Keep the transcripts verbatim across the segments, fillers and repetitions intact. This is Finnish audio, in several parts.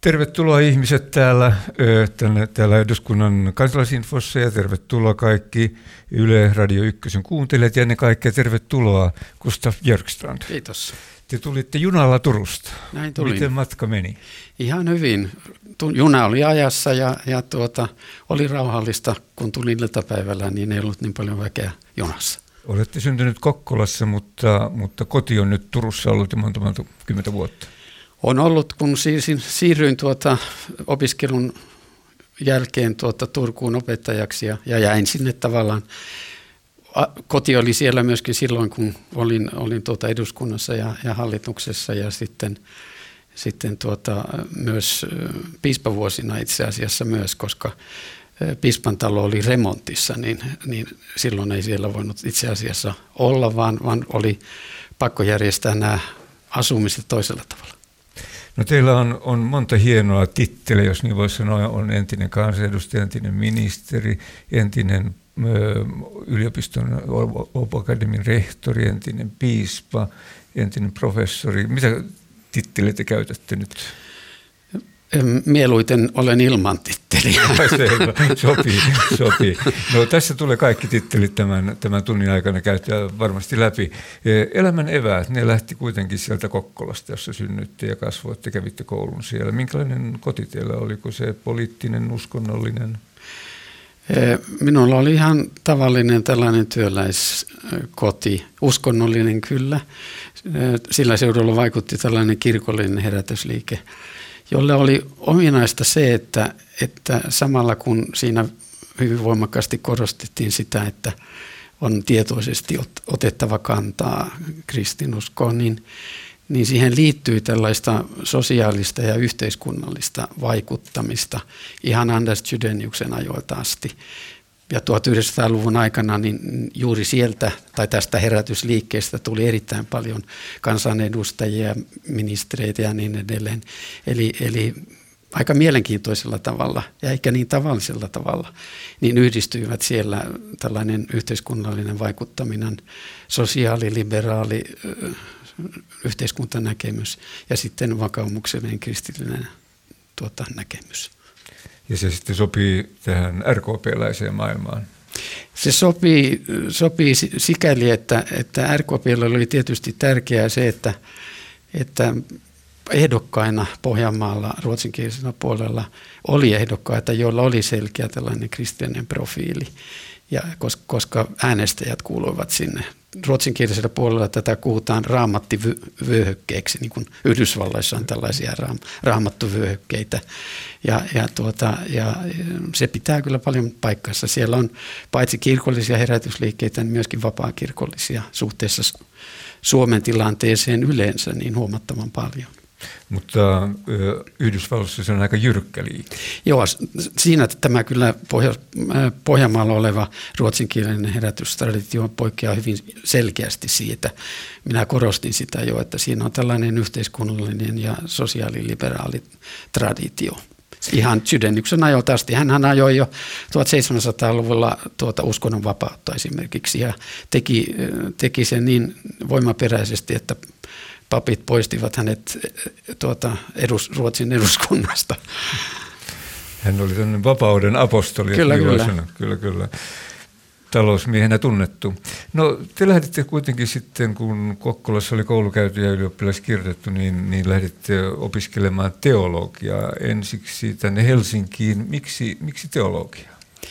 Tervetuloa ihmiset täällä, täällä, täällä eduskunnan kansalaisinfossa ja tervetuloa kaikki Yle Radio Ykkösen kuuntelijat ja ennen kaikkea tervetuloa Gustav Björkstrand. Kiitos. Te tulitte junalla Turusta. Näin tulin. Miten matka meni? Ihan hyvin. Juna oli ajassa ja, ja tuota, oli rauhallista, kun tulin iltapäivällä, niin ei ollut niin paljon väkeä junassa. Olette syntynyt Kokkolassa, mutta, mutta koti on nyt Turussa ollut jo monta, monta kymmentä vuotta. On ollut, kun siirsin, siirryin tuota opiskelun jälkeen tuota Turkuun opettajaksi ja, ja jäin sinne tavallaan. Koti oli siellä myöskin silloin, kun olin, olin tuota eduskunnassa ja, ja hallituksessa ja sitten, sitten tuota myös piispavuosina itse asiassa myös, koska piispan talo oli remontissa, niin, niin silloin ei siellä voinut itse asiassa olla, vaan, vaan oli pakko järjestää nämä asumiset toisella tavalla. No teillä on, on monta hienoa titteleä, jos niin voisi sanoa, on entinen kansanedustaja, entinen ministeri, entinen ö, yliopiston Akademian rehtori, entinen piispa, entinen professori. Mitä titteleitä käytätte nyt? Mieluiten olen ilman titteliä. Sopii, sopii. No tässä tulee kaikki tittelit tämän, tämän tunnin aikana käytyä varmasti läpi. Elämän eväät, ne lähti kuitenkin sieltä Kokkolasta, jossa synnyitte ja kasvoitte, kävitte koulun siellä. Minkälainen koti teillä oli? Oliko se poliittinen, uskonnollinen? Minulla oli ihan tavallinen tällainen työläiskoti, uskonnollinen kyllä. Sillä seudulla vaikutti tällainen kirkollinen herätysliike, jolle oli ominaista se, että, että samalla kun siinä hyvin voimakkaasti korostettiin sitä, että on tietoisesti otettava kantaa kristinuskoon, niin, niin siihen liittyy tällaista sosiaalista ja yhteiskunnallista vaikuttamista ihan Anders Chydeniuksen ajoilta asti. Ja tuhatyhdeksänsataaluvun aikana niin juuri sieltä tai tästä herätysliikkeestä tuli erittäin paljon kansanedustajia, ministereitä ja niin edelleen. Eli, eli aika mielenkiintoisella tavalla ja eikä niin tavallisella tavalla, niin yhdistyivät siellä tällainen yhteiskunnallinen vaikuttaminen, sosiaaliliberaali yhteiskuntanäkemys ja sitten vakaumuksellinen kristillinen tuota, näkemys. Ja se sitten sopii tähän R K P-läiseen maailmaan? Se sopii, sopii sikäli, että, että R K P:llä oli tietysti tärkeää se, että, että ehdokkaina Pohjanmaalla ruotsinkielisellä puolella oli ehdokkaita, joilla oli selkeä tällainen kristillinen profiili, ja koska, koska äänestäjät kuuluivat sinne. Ruotsinkielisellä puolella tätä kuutaan raamattivyöhykkeeksi, niin kuin Yhdysvalloissa on tällaisia raam, raamattuvyöhykkeitä. Ja, ja, tuota, ja se pitää kyllä paljon paikkansa. Siellä on paitsi kirkollisia herätysliikkeitä, niin myöskin vapaakirkollisia suhteessa Suomen tilanteeseen yleensä niin huomattavan paljon. Mutta Yhdysvalloissa se on aika jyrkkä liike. Joo, siinä tämä kyllä Pohja, Pohjanmaalla oleva ruotsinkielinen herätystraditio poikkeaa hyvin selkeästi siitä. Minä korostin sitä jo, että siinä on tällainen yhteiskunnallinen ja sosiaaliliberaali traditio. Ihan Chydeniuksen ajoilta asti. Hänhän ajoi jo tuhatseitsemänsataaluvulla tuota uskonnonvapautta esimerkiksi ja teki, teki sen niin voimaperäisesti, että papit poistivat hänet tuota, edus, Ruotsin eduskunnasta. Hän oli tämmöinen vapauden apostoli. Kyllä, kyllä. kyllä, kyllä. Talousmiehenä tunnettu. No te lähditte kuitenkin sitten, kun Kokkolassa oli koulu käyty ja ylioppilas kirjoitettu, niin, niin lähditte opiskelemaan teologiaa ensiksi tänne Helsinkiin. Miksi, miksi teologia?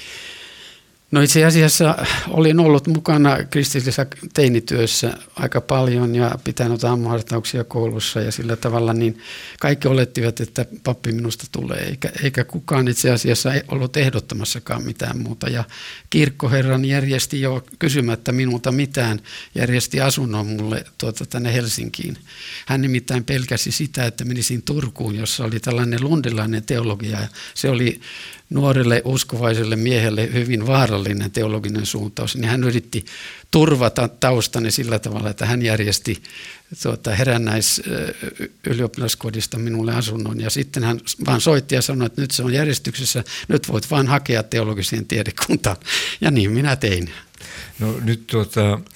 No itse asiassa olin ollut mukana kristillisessä teinityössä aika paljon ja pitänyt aamuhartauksia koulussa ja sillä tavalla niin kaikki olettivat, että pappi minusta tulee, eikä, eikä kukaan itse asiassa ollut ehdottamassakaan mitään muuta. Ja kirkkoherran järjesti jo kysymättä minulta mitään, järjesti asunnon mulle tuota, tänne Helsinkiin. Hän nimittäin pelkäsi sitä, että menisin Turkuun, jossa oli tällainen lundilainen teologia ja se oli nuorelle uskovaiselle miehelle hyvin vaarallinen teologinen suuntaus, niin hän yritti turvata taustani sillä tavalla, että hän järjesti tuota, herännäis ylioppilaskodista minulle asunnon. Ja sitten hän vaan soitti ja sanoi, että nyt se on järjestyksessä, nyt voit vaan hakea teologiseen tiedekuntaan. Ja niin minä tein. No nyt tuota,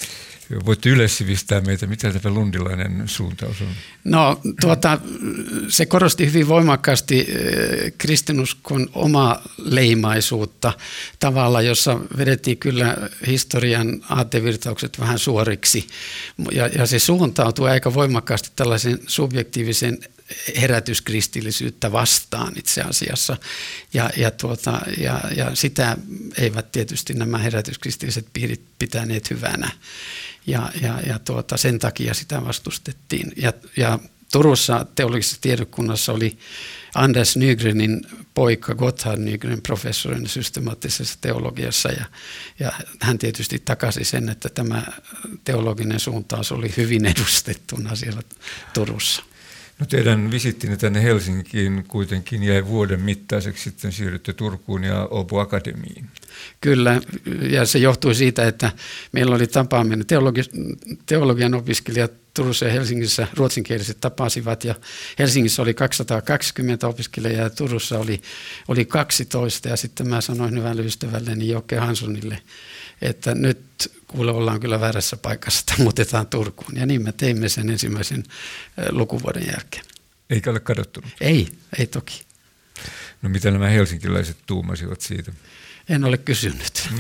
Voitte yleissivistää meitä, mitä tämä lundilainen suuntaus on? No tuota, se korosti hyvin voimakkaasti kristinuskon omaa leimaisuutta tavalla, jossa vedettiin kyllä historian aatevirtaukset vähän suoriksi. Ja, ja se suuntautui aika voimakkaasti tällaisen subjektiivisen herätyskristillisyyttä vastaan itse asiassa. Ja, ja, tuota, ja, ja sitä eivät tietysti nämä herätyskristilliset piirit pitäneet hyvänä. Ja, ja, ja tuota, sen takia sitä vastustettiin. Ja, ja Turussa teologisessa tiedekunnassa oli Anders Nygrenin poika Gotthard Nygren professorina systemaattisessa teologiassa. Ja, ja hän tietysti takasi sen, että tämä teologinen suuntaus oli hyvin edustettuna siellä Turussa. No teidän visittinne tänne Helsinkiin kuitenkin jäi vuoden mittaiseksi, sitten siirrytte Turkuun ja Åbo Akademiin. Kyllä, ja se johtui siitä, että meillä oli tapaaminen, teologi- teologian opiskelijat Turussa ja Helsingissä ruotsinkieliset tapasivat, ja Helsingissä oli kaksisataakaksikymmentä opiskelijaa ja Turussa oli, oli kaksitoista, ja sitten mä sanoin hyvälle ystävälleni Jokke Hanssonille, että nyt kuule ollaan kyllä väärässä paikassa, että muutetaan Turkuun. Ja niin me teimme sen ensimmäisen lukuvuoden jälkeen. Eikä ole kadottunut? Ei, ei toki. No mitä nämä helsinkiläiset tuumasivat siitä? En ole kysynyt.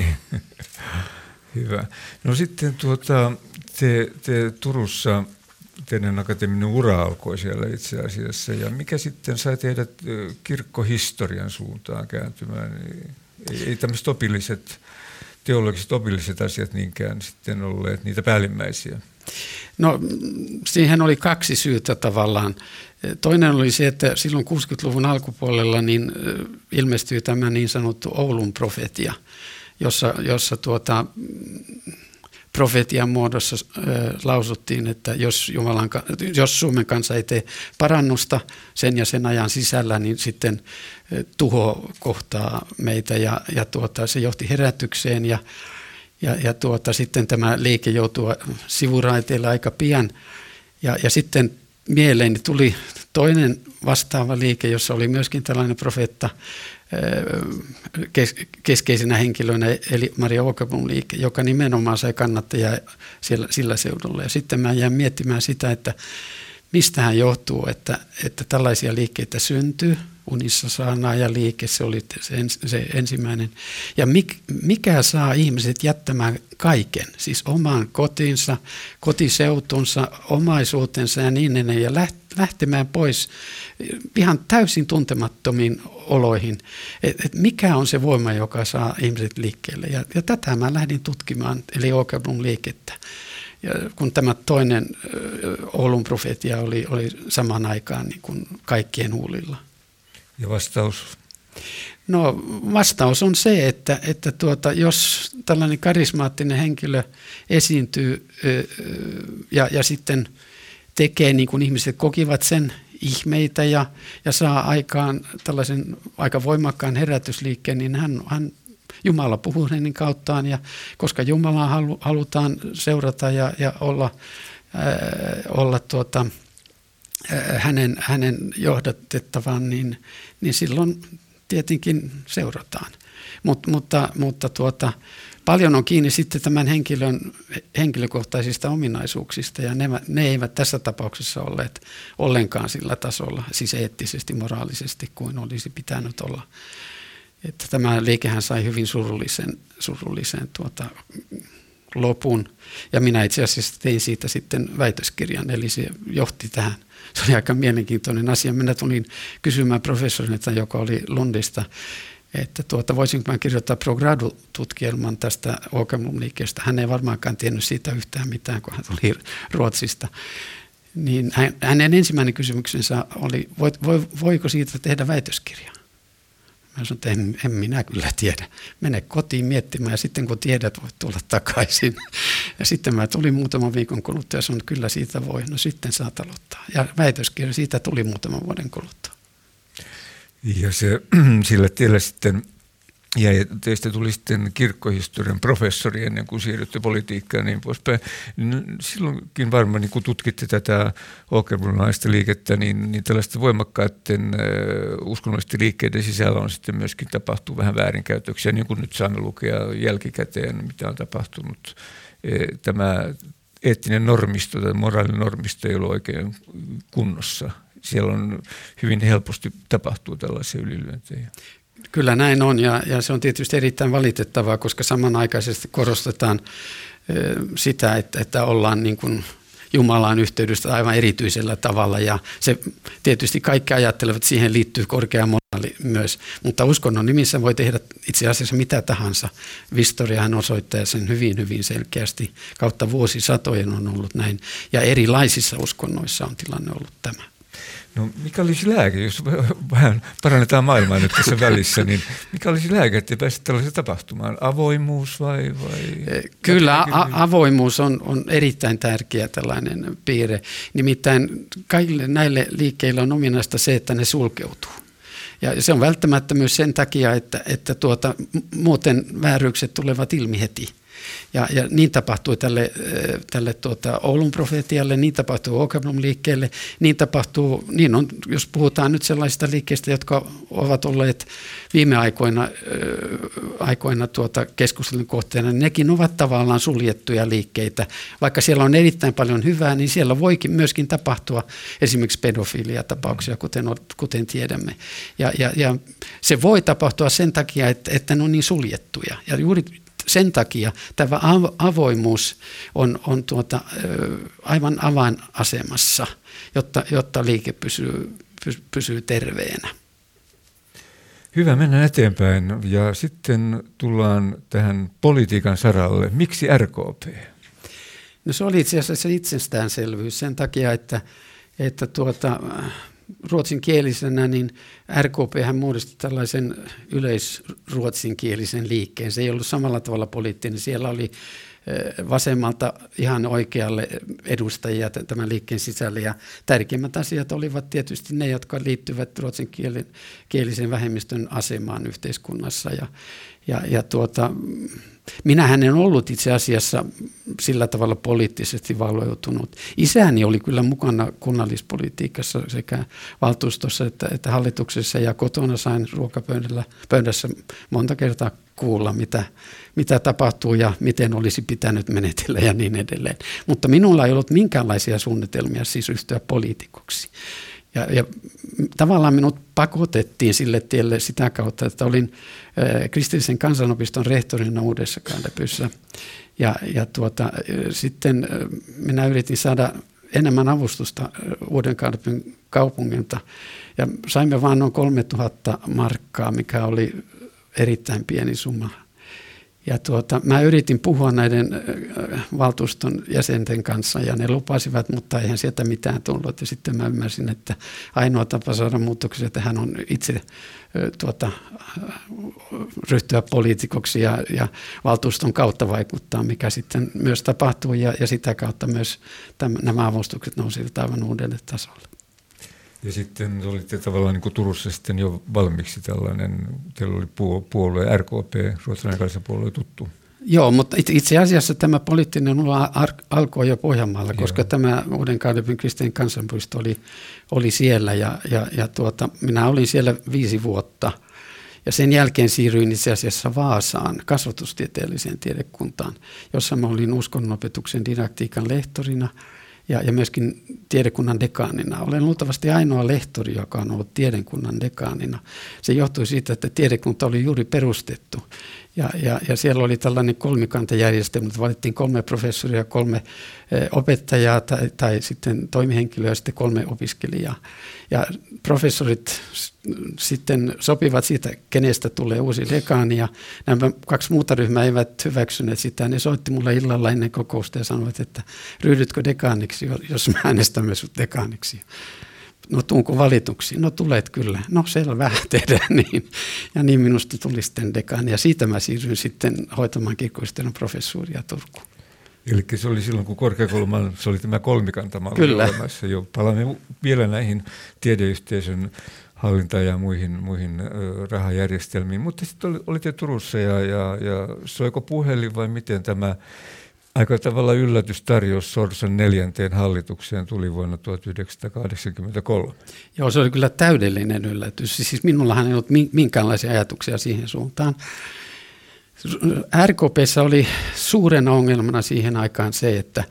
Hyvä. No sitten tuota, te, te Turussa, teidän akateeminen ura alkoi siellä itse asiassa. Ja mikä sitten sai teidät kirkkohistorian suuntaan kääntymään? Ei, ei tämmöiset opilliset... teologiset opilliset asiat niinkään sitten olleet niitä päällimmäisiä? No siihen oli kaksi syytä tavallaan. Toinen oli se, että silloin kuusikymmentäluvun alkupuolella niin ilmestyi tämä niin sanottu Oulun profetia, jossa, jossa tuota, profetian muodossa äh, lausuttiin, että jos, Jumalan, jos Suomen kansa ei tee parannusta sen ja sen ajan sisällä, niin sitten äh, tuho kohtaa meitä ja, ja tuota, se johti herätykseen ja, ja, ja tuota, sitten tämä liike joutui sivuraiteille aika pian ja, ja sitten mieleeni tuli toinen vastaava liike, jossa oli myöskin tällainen profeetta keskeisenä henkilönä, eli Maria Åkerblom liike, joka nimenomaan sai kannattajia siellä, sillä seudulla. Ja sitten mä jäin miettimään sitä, että mistähän johtuu, että, että tällaisia liikkeitä syntyy. Unissa saanaaja liike, se oli se, ens, se ensimmäinen. Ja mik, mikä saa ihmiset jättämään kaiken, siis oman kotinsa, kotiseutunsa, omaisuutensa ja niin edelleen, ja lähtemään pois ihan täysin tuntemattomiin oloihin. Et, et mikä on se voima, joka saa ihmiset liikkeelle. Ja, ja tätä mä lähdin tutkimaan, eli Åkerblom liikettä. Ja kun tämä toinen Oulun profetia oli, oli samaan aikaan niin kuin kaikkien huulilla. Ja vastaus? No vastaus on se, että, että tuota, jos tällainen karismaattinen henkilö esiintyy ja, ja sitten tekee niin kuin ihmiset kokivat sen ihmeitä ja, ja saa aikaan tällaisen aika voimakkaan herätysliikkeen, niin hän, hän Jumala puhuu hänen kauttaan ja koska Jumalaa halu, halutaan seurata ja, ja olla, ää, olla tuota, hänen, hänen johdatettavan, niin, niin silloin tietenkin seurataan. Mut, mutta mutta tuota, paljon on kiinni sitten tämän henkilön henkilökohtaisista ominaisuuksista ja ne, ne eivät tässä tapauksessa olleet ollenkaan sillä tasolla, siis eettisesti, moraalisesti kuin olisi pitänyt olla. Että tämä liikehän sai hyvin surullisen, surullisen tuota, lopun ja minä itse asiassa tein siitä sitten väitöskirjan, eli se johti tähän. Se oli aika mielenkiintoinen asia. Minä tulin kysymään professorilta, joka oli Lundista, että tuota, voisinko mä kirjoittaa pro gradu-tutkielman tästä Åkerblom-liikkeestä. Hän ei varmaankaan tiennyt siitä yhtään mitään, kun hän tuli Ruotsista. Niin hänen ensimmäinen kysymyksensä oli, voiko siitä tehdä väitöskirjaa? Mä sanoin, että en, en minä kyllä tiedä. Mene kotiin miettimään ja sitten kun tiedät, voit tulla takaisin. Ja sitten mä tulin muutaman viikon kuluttua ja sanoin, että kyllä siitä voi. No sitten saat aloittaa. Ja väitöskirja siitä tuli muutaman vuoden kuluttua. Ja se sillä tiellä sitten jäi, teistä tuli sitten kirkkohistorian professori ennen kuin siirrytte politiikkaan ja niin poispäin. Silloinkin varmaan, niin kun tutkitte tätä åkerblomlaista liikettä, niin, niin tällaista voimakkaiden uh, uskonnollisten liikkeiden sisällä on sitten myöskin tapahtunut vähän väärinkäytöksiä, niin kuin nyt saamme lukea jälkikäteen, mitä on tapahtunut. E, tämä eettinen normisto tai moraalinormisto ei ole oikein kunnossa. Siellä on hyvin helposti tapahtuu tällaisia ylilyöntejä. Kyllä näin on ja, ja se on tietysti erittäin valitettavaa, koska samanaikaisesti korostetaan sitä, että, että ollaan niin kuin Jumalaan yhteydessä aivan erityisellä tavalla ja se tietysti kaikki ajattelevat, että siihen liittyy korkea moraali myös, mutta uskonnon nimissä voi tehdä itse asiassa mitä tahansa. Historiahan osoittaa sen hyvin, hyvin selkeästi. Kautta vuosisatojen on ollut näin ja erilaisissa uskonnoissa on tilanne ollut tämä. No mikä olisi lääke, jos vähän parannetaan maailmaa nyt tässä välissä, niin mikä olisi lääke, ettei pääse tällaisen tapahtumaan? Avoimuus vai? vai Kyllä a- avoimuus on, on erittäin tärkeä tällainen piirre. Nimittäin kaikille näille liikkeille on ominaista se, että ne sulkeutuu. Ja se on välttämättä myös sen takia, että, että tuota, muuten vääryykset tulevat ilmi heti. Ja, ja niin tapahtui tälle, tälle tuota Oulun profetialle, niin tapahtui Åkerblom-liikkeelle, niin tapahtuu, niin on, jos puhutaan nyt sellaisista liikkeistä, jotka ovat olleet viime aikoina, äh, aikoina tuota keskustelun kohteena, niin nekin ovat tavallaan suljettuja liikkeitä. Vaikka siellä on erittäin paljon hyvää, niin siellä voikin myöskin tapahtua esimerkiksi pedofiliatapauksia, kuten, kuten tiedämme. Ja, ja, ja se voi tapahtua sen takia, että, että ne on niin suljettuja. Ja juuri sen takia tämä avoimuus on, on tuota, aivan avainasemassa, jotta, jotta liike pysyy, pysyy terveenä. Hyvä, mennään eteenpäin ja sitten tullaan tähän politiikan saralle. Miksi R K P? No se oli itse asiassa itsestäänselvyys sen takia, että, että tuota, ruotsinkielisenä niin R K P:hän muodosti tällaisen yleisruotsinkielisen liikkeen. Se ei ollut samalla tavalla poliittinen. Siellä oli vasemmalta ihan oikealle edustajia tämän liikkeen sisällä. Ja tärkeimmät asiat olivat tietysti ne, jotka liittyvät ruotsinkielisen vähemmistön asemaan yhteiskunnassa. Ja, ja, ja tuota, minähän en ollut itse asiassa sillä tavalla poliittisesti valveutunut. Isäni oli kyllä mukana kunnallispolitiikassa sekä valtuustossa että, että hallituksessa ja kotona sain ruokapöydässä monta kertaa kuulla, mitä, mitä tapahtuu ja miten olisi pitänyt menetellä ja niin edelleen. Mutta minulla ei ollut minkäänlaisia suunnitelmia siis ryhtyä poliitikoksi. Ja, ja tavallaan minut pakotettiin sille tielle sitä kautta, että olin äh, kristillisen kansanopiston rehtorina Uudessa Kandepyssä. Ja, ja tuota, sitten äh, minä yritin saada enemmän avustusta äh, Uuden Kandepyn kaupungilta. Ja saimme vain noin kolmetuhatta markkaa, mikä oli erittäin pieni summa. Ja tuota, mä yritin puhua näiden valtuuston jäsenten kanssa ja ne lupasivat, mutta eihän sieltä mitään tullut. Ja sitten mä ymmärsin, että ainoa tapa saada muutoksia, että hän on itse tuota, ryhtyä poliitikoksi ja, ja valtuuston kautta vaikuttaa, mikä sitten myös tapahtuu ja, ja sitä kautta myös täm, nämä avustukset nousivat aivan uudelle tasolle. Ja sitten olitte tavallaan niin kuin Turussa sitten jo valmiiksi tällainen, teillä oli puolue R K P, ruotsalainen kansanpuolue tuttu. Joo, mutta itse asiassa tämä poliittinen ura alkoi jo Pohjanmaalla, Joo. koska tämä Uuden Kandepyn kristillinen kansanpuisto oli, oli siellä ja, ja, ja tuota, minä olin siellä viisi vuotta. Ja sen jälkeen siirryin itse asiassa Vaasaan kasvatustieteelliseen tiedekuntaan, jossa mä olin uskonnonopetuksen didaktiikan lehtorina. Ja, ja myöskin tiedekunnan dekaanina. Olen luultavasti ainoa lehtori, joka on ollut tiedekunnan dekaanina. Se johtui siitä, että tiedekunta oli juuri perustettu. Ja, ja, ja siellä oli tällainen kolmikantajärjestelmä, että valittiin kolme professoria, kolme eh, opettajaa tai, tai sitten toimihenkilöä ja sitten kolme opiskelijaa. Ja professorit sitten sopivat siitä, kenestä tulee uusi dekaani. Ja nämä kaksi muuta ryhmää eivät hyväksyneet sitä. Ne soitti mulle illalla ennen kokousta ja sanoivat, että ryhdytkö dekaaniksi, jos mä äänestämme sut dekaaniksi. No tuunko valituksi? No tulet kyllä. No selvä, tehdään niin. Ja niin minusta tuli sitten dekaani. Ja siitä mä siirryin sitten hoitamaan kirkkohistorian professuuria Turkuun. Eli se oli silloin, kun korkeakoulumaan, se oli tämä kolmikantamalli olemassa jo. Palaamme vielä näihin tiedeyhteisön hallintaan ja muihin, muihin ö, rahajärjestelmiin. Mutta sitten oli, olitte Turussa ja, ja, ja soiko puhelin vai miten tämä aika tavalla yllätystarjous Sorsan neljänteen hallitukseen tuli vuonna tuhatyhdeksänsataakahdeksankymmentäkolme. Joo, se oli kyllä täydellinen yllätys. Siis minullahan ei ollut minkäänlaisia ajatuksia siihen suuntaan. R K P:ssä oli suurena ongelmana siihen aikaan se, että,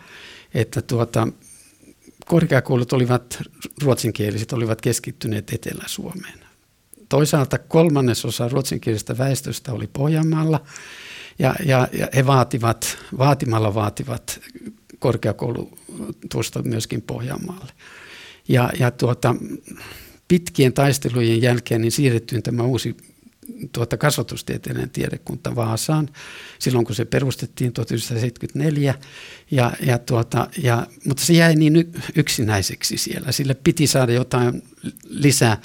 että tuota, korkeakoulut olivat, ruotsinkieliset olivat keskittyneet Etelä-Suomeen. Toisaalta kolmannesosa ruotsinkielisestä väestöstä oli Pohjanmaalla ja, ja, ja he vaativat, vaatimalla vaativat korkeakoulutusta myöskin Pohjanmaalle. Ja, ja tuota, pitkien taistelujen jälkeen niin siirrettiin tämä uusi tuota, kasvatustieteellinen tiedekunta Vaasaan silloin, kun se perustettiin tuhatyhdeksänsataaseitsemänkymmentäneljä. Ja, ja tuota, ja, mutta se jäi niin yksinäiseksi siellä. Sille piti saada jotain lisää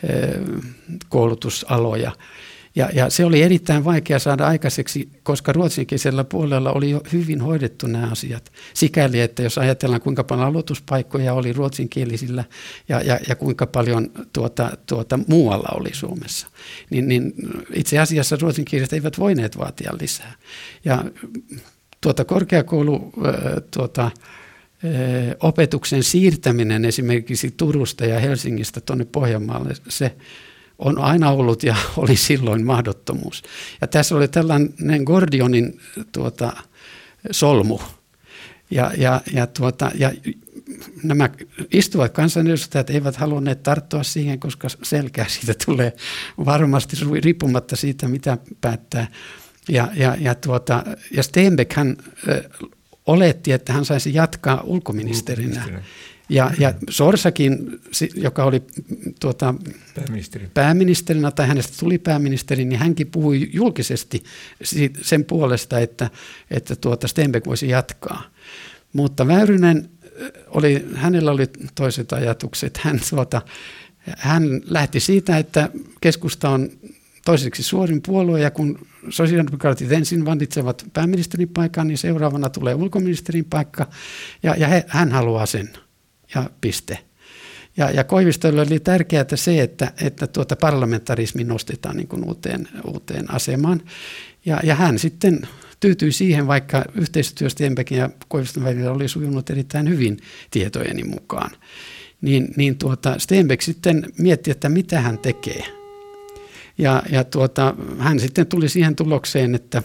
koulutusaloja. Ja, ja se oli erittäin vaikea saada aikaiseksi, koska ruotsinkielisellä puolella oli jo hyvin hoidettu nämä asiat. Sikäli, että jos ajatellaan kuinka paljon aloituspaikkoja oli ruotsinkielisillä ja, ja, ja kuinka paljon tuota, tuota, muualla oli Suomessa, niin, niin itse asiassa ruotsinkieliset eivät voineet vaatia lisää. Ja tuota korkeakoulu tuota, opetuksen siirtäminen esimerkiksi Turusta ja Helsingistä tuonne Pohjanmaalle, se on aina ollut ja oli silloin mahdottomuus. Ja tässä oli tällainen Gordionin tuota, solmu. Ja, ja, ja, tuota, ja nämä istuvat kansanedustajat eivät halunneet tarttua siihen, koska selkää siitä tulee varmasti riippumatta siitä, mitä päättää. Ja, ja, ja, tuota, ja Stenbeck hän ö, oletti, että hän saisi jatkaa ulkoministerinä. Ulkoministeri. Ja, ja Sorsakin, joka oli tuota, Pääministeri. pääministerinä tai hänestä tuli pääministeri, niin hänkin puhui julkisesti sen puolesta, että, että tuota Stenbeck voisi jatkaa. Mutta Väyrynen, oli, hänellä oli toiset ajatukset. Hän, tuota, hän lähti siitä, että keskusta on toiseksi suorin puolue, ja kun sosiaalidemokraatit ensin valitsevat pääministerin paikan, niin seuraavana tulee ulkoministerin paikka, ja, ja he, hän haluaa sen. Ja piste. Ja, ja Koivistolle oli tärkeää se, että, että tuota parlamentarismi nostetaan niin kuin uuteen, uuteen asemaan. Ja, ja hän sitten tyytyi siihen, vaikka yhteistyö Stenbeckin ja Koiviston välillä oli sujunut erittäin hyvin tietojeni mukaan. Niin, niin tuota, Stenbeck sitten mietti, että mitä hän tekee. Ja, ja tuota, hän sitten tuli siihen tulokseen, että,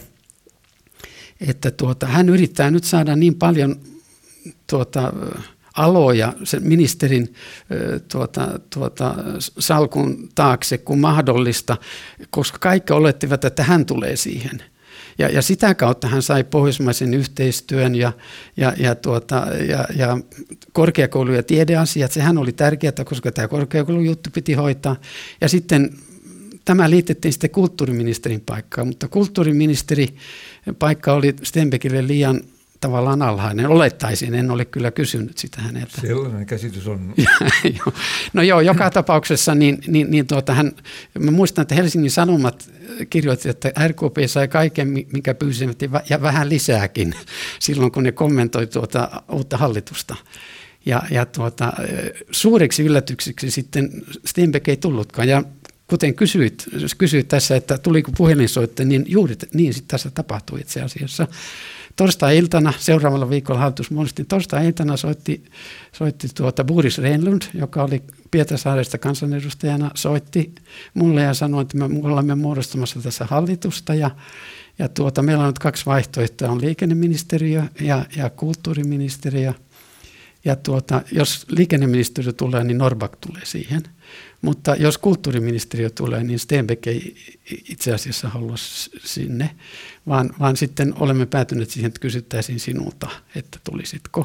että tuota, hän yrittää nyt saada niin paljon tuota, aloja sen ministerin tuota, tuota, salkun taakse kuin mahdollista, koska kaikki olettivat, että hän tulee siihen. Ja, ja sitä kautta hän sai pohjoismaisen yhteistyön ja, ja, ja, tuota, ja, ja korkeakoulu- ja tiedeasiat. Sehän oli tärkeää, koska tämä korkeakoulujuttu piti hoitaa. Ja sitten tämä liitettiin sitten kulttuuriministerin paikkaan, mutta kulttuuriministerin paikka oli Stenbeckille liian tavallaan alhainen. Olettaisin, en ole kyllä kysynyt sitä häneltä. Sellainen käsitys on. No joo, joka tapauksessa, niin, niin, niin tuota, hän, mä muistan, että Helsingin Sanomat kirjoitti, että R K P sai kaiken, minkä pyysivät, ja vähän lisääkin, silloin kun ne kommentoi tuota uutta hallitusta. Ja, ja tuota, suureksi yllätykseksi sitten Stenbeck ei tullutkaan, ja kuten kysyit, kysyit tässä, että tuliko puhelinsoitto, niin juuri niin sitten tässä tapahtui itse asiassa. Torstai-iltana, seuraavalla viikolla hallitus muodostettiin, torstai-iltana soitti, soitti tuota Boris Rehnlund, joka oli Pietarsaaresta kansanedustajana, soitti mulle ja sanoi, että me olemme muodostamassa tässä hallitusta ja, ja tuota, meillä on nyt kaksi vaihtoehtoa, on liikenneministeriö ja, ja kulttuuriministeriö. Ja tuota, jos liikenneministeriö tulee, niin Norrback tulee siihen. Mutta jos kulttuuriministeriö tulee, niin Stenbeck ei itse asiassa halua sinne, vaan, vaan sitten olemme päätyneet siihen, että kysyttäisiin sinulta, että tulisitko.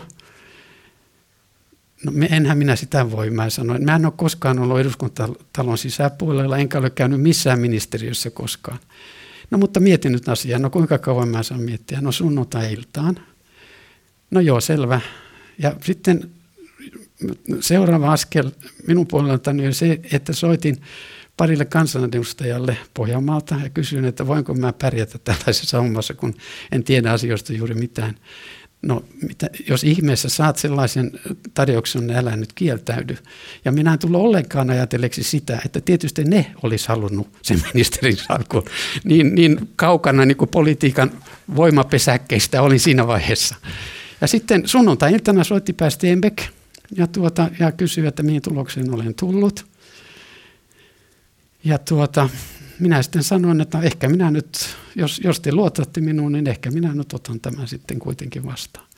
No enhän minä sitä voi, mä sanoin. Mä en ole koskaan ollut eduskuntatalon sisäpuolella, enkä ole käynyt missään ministeriössä koskaan. No mutta mietin nyt asiaa, no kuinka kauan mä saan miettiä? No sunnuntai-iltaan. No joo, selvä. Ja sitten seuraava askel minun puoleltani on se, että soitin parille kansanedustajalle Pohjanmaalta ja kysyin, että voinko mä pärjätä tällaisessa hommassa, kun en tiedä asioista juuri mitään. No, mitä, jos ihmeessä saat sellaisen tarjouksen, niin älä nyt kieltäydy. Ja minä en tullut ollenkaan ajatelleeksi sitä, että tietysti ne olisi halunnut sen ministerin salkun. Niin, niin kaukana niin kuin politiikan voimapesäkkeistä olin siinä vaiheessa. Ja sitten sunnuntai-iltana soitti pää Stenbeck ja, tuota, ja kysyi, että mihin tulokseen olen tullut. Ja tuota, minä sitten sanoin, että ehkä minä nyt, jos, jos te luotatte minuun, niin ehkä minä nyt otan tämän sitten kuitenkin vastaan.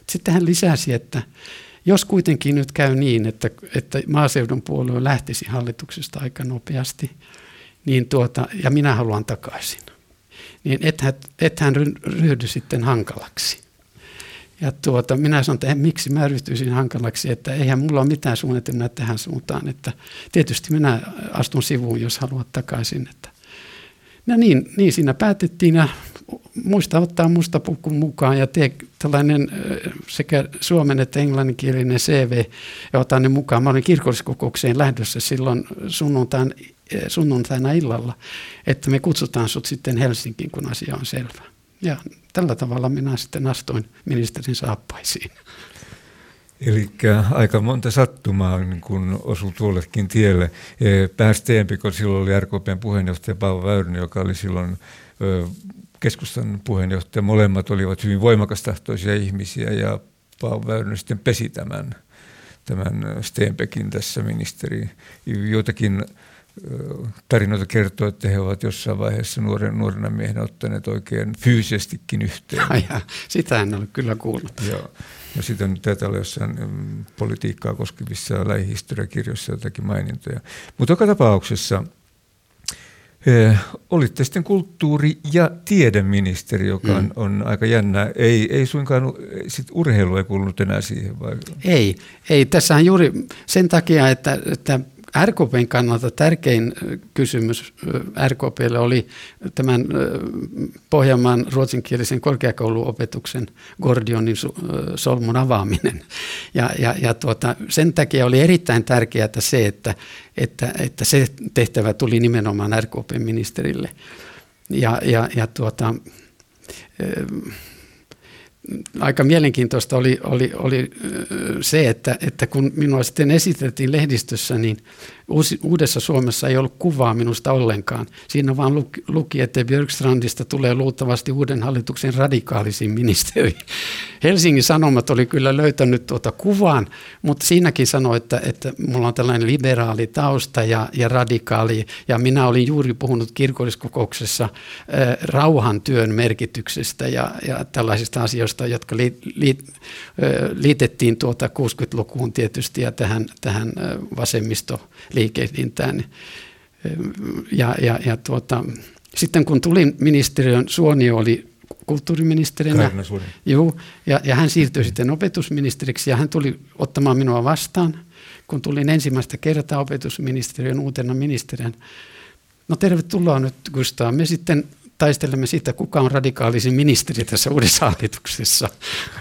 sitten hän lisäsi, että jos kuitenkin nyt käy niin, että, että maaseudun puolue lähtisi hallituksesta aika nopeasti, niin tuota, ja minä haluan takaisin, niin ethän, ethän ryhdy sitten hankalaksi. Ja tuota, minä sanon, että miksi mä ryhtyisin hankalaksi, että eihän mulla ole mitään suunnitelmaa tähän suuntaan, että tietysti minä astun sivuun, jos haluat takaisin. Että. No niin, niin, siinä päätettiin ja muista ottaa musta pukun mukaan ja tee tällainen sekä suomen että englanninkielinen C V ja otan ne mukaan. Mä olin kirkolliskokoukseen lähdössä silloin sunnuntain, sunnuntaina illalla, että me kutsutaan sut sitten Helsinkiin, kun asia on selvä. Ja tällä tavalla minä sitten astuin ministerin saappaisiin. Eli aika monta sattumaa niin kun osui tuollekin tielle. Päästeempi, kun silloin oli R K P:n puheenjohtaja Paavo Väyrynen, joka oli silloin keskustan puheenjohtaja. Molemmat olivat hyvin voimakastahtoisia ihmisiä ja Paavo Väyrynen sitten pesi tämän, tämän Stenbeckin tässä ministeri. Joitakin tarinoita kertoo, että he ovat jossain vaiheessa nuoren, nuorena miehenä ottaneet oikein fyysisestikin yhteen. Ja, sitä en ole kyllä kuullut. Joo. Ja sitten tätä oli jossain politiikkaa koskevissa lähihistoriakirjoissa jotakin mainintoja. Mutta joka tapauksessa eh, olitte sitten kulttuuri- ja tiedeministeri, joka mm. on aika jännä. Ei, ei suinkaan, sit urheilu ei kuulunut enää siihen vai? Ei, ei. Tässähän juuri sen takia, että, että R K P:n kannalta tärkein kysymys R K P:lle oli tämän Pohjanmaan ruotsinkielisen korkeakouluopetuksen Gordionin solmun avaaminen. Ja, ja, ja tuota, sen takia oli erittäin tärkeää se, että, että, että se tehtävä tuli nimenomaan R K P:n ministerille. Ja, ja, ja tuota, aika mielenkiintoista oli, oli, oli se, että, että kun minua sitten esiteltiin lehdistössä, niin uusi, Uudessa Suomessa ei ollut kuvaa minusta ollenkaan. Siinä vaan luki, luki että Björkstrandista tulee luultavasti uuden hallituksen radikaalisin ministeri. Helsingin Sanomat oli kyllä löytänyt tuota kuvan, mutta siinäkin sanoi, että, että mulla on tällainen liberaali tausta ja, ja radikaali. Ja minä olin juuri puhunut kirkolliskokouksessa äh, rauhantyön merkityksestä ja, ja tällaisista asioista, jotka li, li, äh, liitettiin tuota kuusikymmentälukuun tietysti ja tähän, tähän äh, vasemmistoliikehdintään. Ja, ja, ja tuota, sitten kun tulin ministeriön, Suonio oli kulttuuriministerinä. Juu, ja, ja hän siirtyi sitten opetusministeriksi ja hän tuli ottamaan minua vastaan, kun tulin ensimmäistä kertaa opetusministeriön uutena ministerinä. No tervetuloa nyt, Gustav. Me sitten taistelemme siitä, kuka on radikaalisin ministeri tässä uudessa hallituksessa.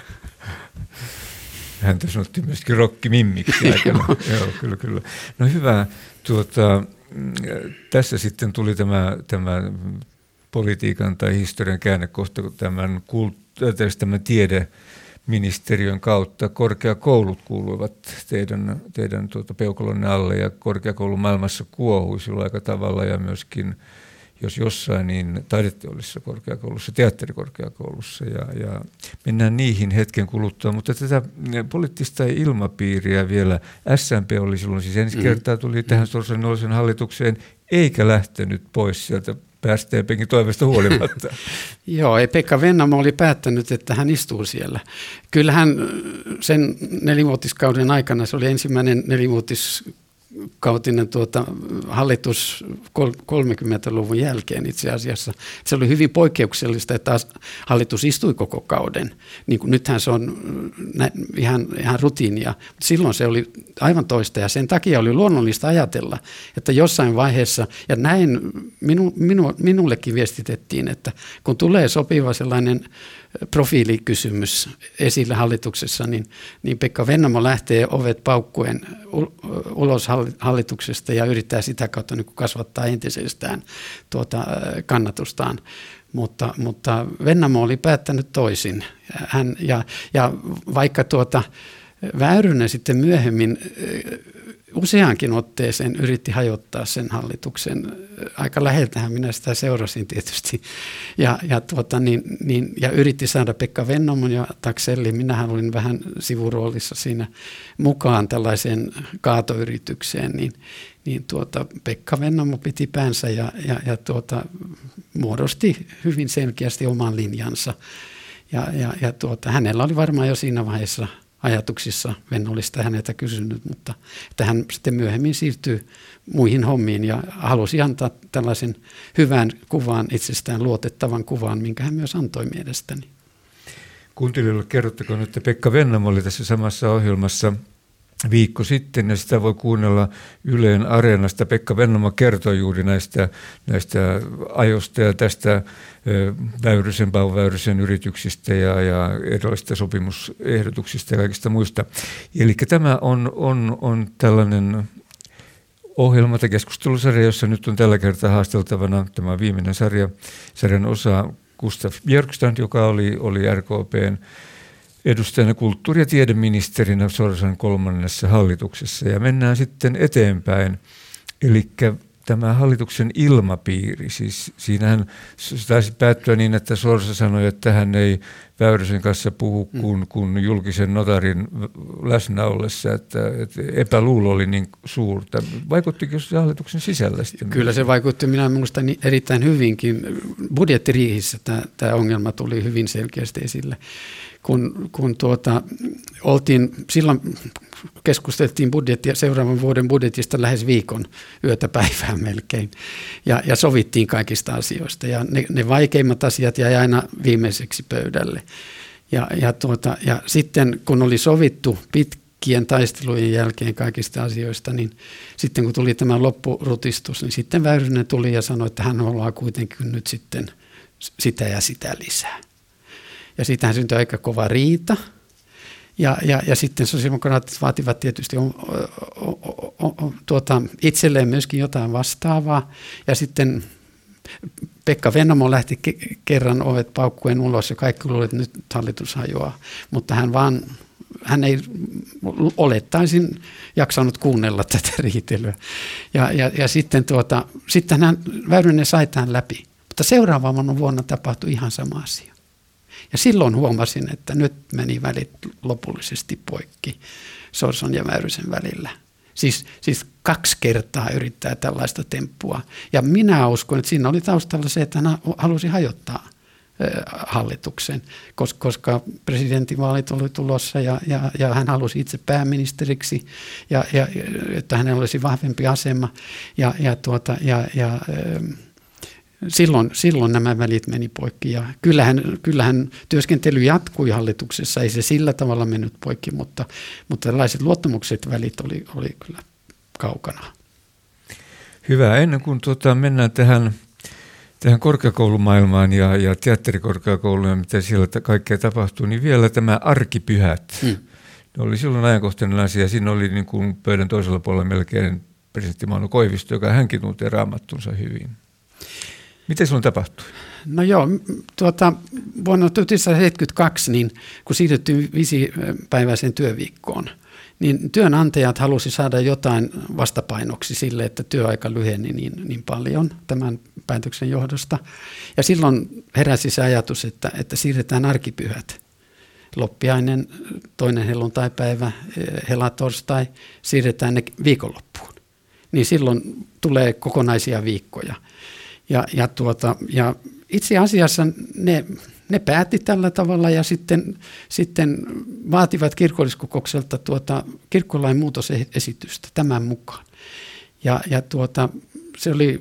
Häntä sanottiin myöskin rokkimimmiksi aikana. Joo, kyllä, kyllä. No hyvä. Tuota, tässä sitten tuli tämä, tämä politiikan tai historian käännekohta tämän, kult- tämän tiedeministeriön kautta. Korkeakoulut kuuluivat teidän, teidän tuota peukalonne alle ja korkeakoulumaailmassa kuohui silloin aika tavalla ja myöskin jos jossain, niin taideteollisessa korkeakoulussa, teatterikorkeakoulussa ja, ja mennään niihin hetken kuluttua, mutta tätä poliittista ilmapiiriä vielä S M P oli silloin, siis ensi kertaa tuli tähän Sorsan Nolsen hallitukseen, eikä lähtenyt pois sieltä Stenbeckin toimesta huolimatta. Joo, ei Pekka Vennamo oli päättänyt, että hän istuu siellä. Kyllähän sen nelivuotiskauden aikana, se oli ensimmäinen nelivuotis kautinen tuota, hallitus kolmekymmentäluvun jälkeen itse asiassa. Se oli hyvin poikkeuksellista, että hallitus istui koko kauden. Niin kuin nythän se on ihan, ihan rutiinia. Silloin se oli aivan toista ja sen takia oli luonnollista ajatella, että jossain vaiheessa, ja näin minu, minu, minullekin viestitettiin, että kun tulee sopiva sellainen profiilikysymys esille hallituksessa, niin, niin Pekka Vennamo lähtee ovet paukkuen ulos hallituksesta ja yrittää sitä kautta niin kuin kasvattaa entisestään tuota kannatustaan. Mutta, mutta Vennamo oli päättänyt toisin. Hän, ja, ja vaikka tuota Väyrynen sitten myöhemmin useankin otteeseen yritti hajottaa sen hallituksen. Aika läheltähän minä sitä seurasin tietysti. Ja, ja, tuota, niin, niin, ja yritti saada Pekka Vennamon ja Taxellin. Minähän olin vähän sivuroolissa siinä mukaan tällaiseen kaatoyritykseen. Niin, niin tuota, Pekka Vennamo piti päänsä ja, ja, ja tuota, muodosti hyvin selkeästi oman linjansa. Ja, ja, ja tuota, hänellä oli varmaan jo siinä vaiheessa ajatuksissa, Venno oli sitä häneltä kysynyt, mutta että hän sitten myöhemmin siirtyy muihin hommiin ja halusi antaa tällaisen hyvän kuvan, itsestään luotettavan kuvan, minkä hän myös antoi mielestäni. Kuuntelijoille kerrottakoon, että Pekka Vennamo oli tässä samassa ohjelmassa viikko sitten, ja sitä voi kuunnella Ylen Areenasta. Pekka Vennamo kertoi juuri näistä, näistä ajoista ja tästä Väyrysen, Paavo Väyrysen yrityksistä ja, ja erilaisista sopimusehdotuksista ja kaikista muista. Eli tämä on, on, on tällainen ohjelma tai keskustelusarja, jossa nyt on tällä kertaa haasteltavana tämä viimeinen sarja, sarjan osa Gustav Björkstrand, joka oli, oli R K P:n edustajana kulttuuri- ja tiedeministerinä Sorsan kolmannessa hallituksessa. Ja mennään sitten eteenpäin. Eli tämä hallituksen ilmapiiri, siis siinähän se taisi päättyä niin, että Sorsa sanoi, että hän ei Väyrysen kanssa puhu kun, kun julkisen notarin läsnä ollessa, että, että epäluulo oli niin suurta. Vaikuttiko se hallituksen sisällä sitten? Kyllä se vaikutti, minä muistan erittäin hyvinkin. Budjettiriihissä tämä, tämä ongelma tuli hyvin selkeästi esille. Kun, kun tuota, oltiin, silloin keskusteltiin budjettia, seuraavan vuoden budjetista lähes viikon yötä päivää melkein ja, ja sovittiin kaikista asioista ja ne, ne vaikeimmat asiat jäi aina viimeiseksi pöydälle. Ja, ja, tuota, ja sitten kun oli sovittu pitkien taistelujen jälkeen kaikista asioista, niin sitten kun tuli tämä loppurutistus, niin sitten Väyrynen tuli ja sanoi, että hän haluaa kuitenkin nyt sitten sitä ja sitä lisää. Ja siitähän syntyi aika kova riita. Ja, ja, ja sitten sosiaalidemokraatit vaativat tietysti o, o, o, o, tuota, itselleen myöskin jotain vastaavaa. Ja sitten Pekka Vennamo lähti ke- kerran ovet paukkuen ulos ja kaikki luulivat, että nyt hallitus hajoaa. Mutta hän vaan, hän ei olettaisin jaksanut kuunnella tätä riitelyä. Ja, ja, ja sitten, tuota, sitten hän, Väyrynen sai tämän läpi. Mutta seuraavana vuonna tapahtui ihan sama asia. Ja silloin huomasin, että nyt meni välit lopullisesti poikki Sorsan ja Väyrysen välillä. Siis, siis kaksi kertaa yrittää tällaista temppua. Ja minä uskon, että siinä oli taustalla se, että hän halusi hajottaa hallituksen, koska presidentinvaalit oli tulossa ja, ja, ja hän halusi itse pääministeriksi, ja, ja, että hänellä olisi vahvempi asema. Ja, ja, tuota, ja, ja Silloin, silloin nämä välit meni poikki ja kyllähän, kyllähän työskentely jatkui hallituksessa, ei se sillä tavalla mennyt poikki, mutta, mutta tällaiset luottamukset välit oli, oli kyllä kaukana. Hyvä. Ennen kuin tuota, mennään tähän, tähän korkeakoulumaailmaan ja, ja teatterikorkeakouluun ja mitä siellä kaikkea tapahtuu, niin vielä tämä arkipyhät. Hmm. Ne oli silloin ajankohtainen asia. Siinä oli niin kuin pöydän toisella puolella melkein presidentti Mauno Koivisto, joka hänkin tuntee Raamattunsa hyvin. Miten silloin tapahtui? No joo, tuota, vuonna tuhatyhdeksänsataaseitsemänkymmentäkaksi, niin kun siirryttiin viisipäiväiseen työviikkoon, niin työnantajat halusi saada jotain vastapainoksi sille, että työaika lyheni niin, niin paljon tämän päätöksen johdosta. Ja silloin heräsi se ajatus, että, että siirretään arkipyhät. Loppiainen, toinen helluntaipäivä, helatorstai, siirretään ne viikonloppuun. Niin silloin tulee kokonaisia viikkoja. Ja, ja, tuota, ja itse asiassa ne, ne päätti tällä tavalla ja sitten, sitten vaativat kirkolliskokoukselta tuota, kirkkolain muutosesitystä tämän mukaan. Ja, ja tuota, se oli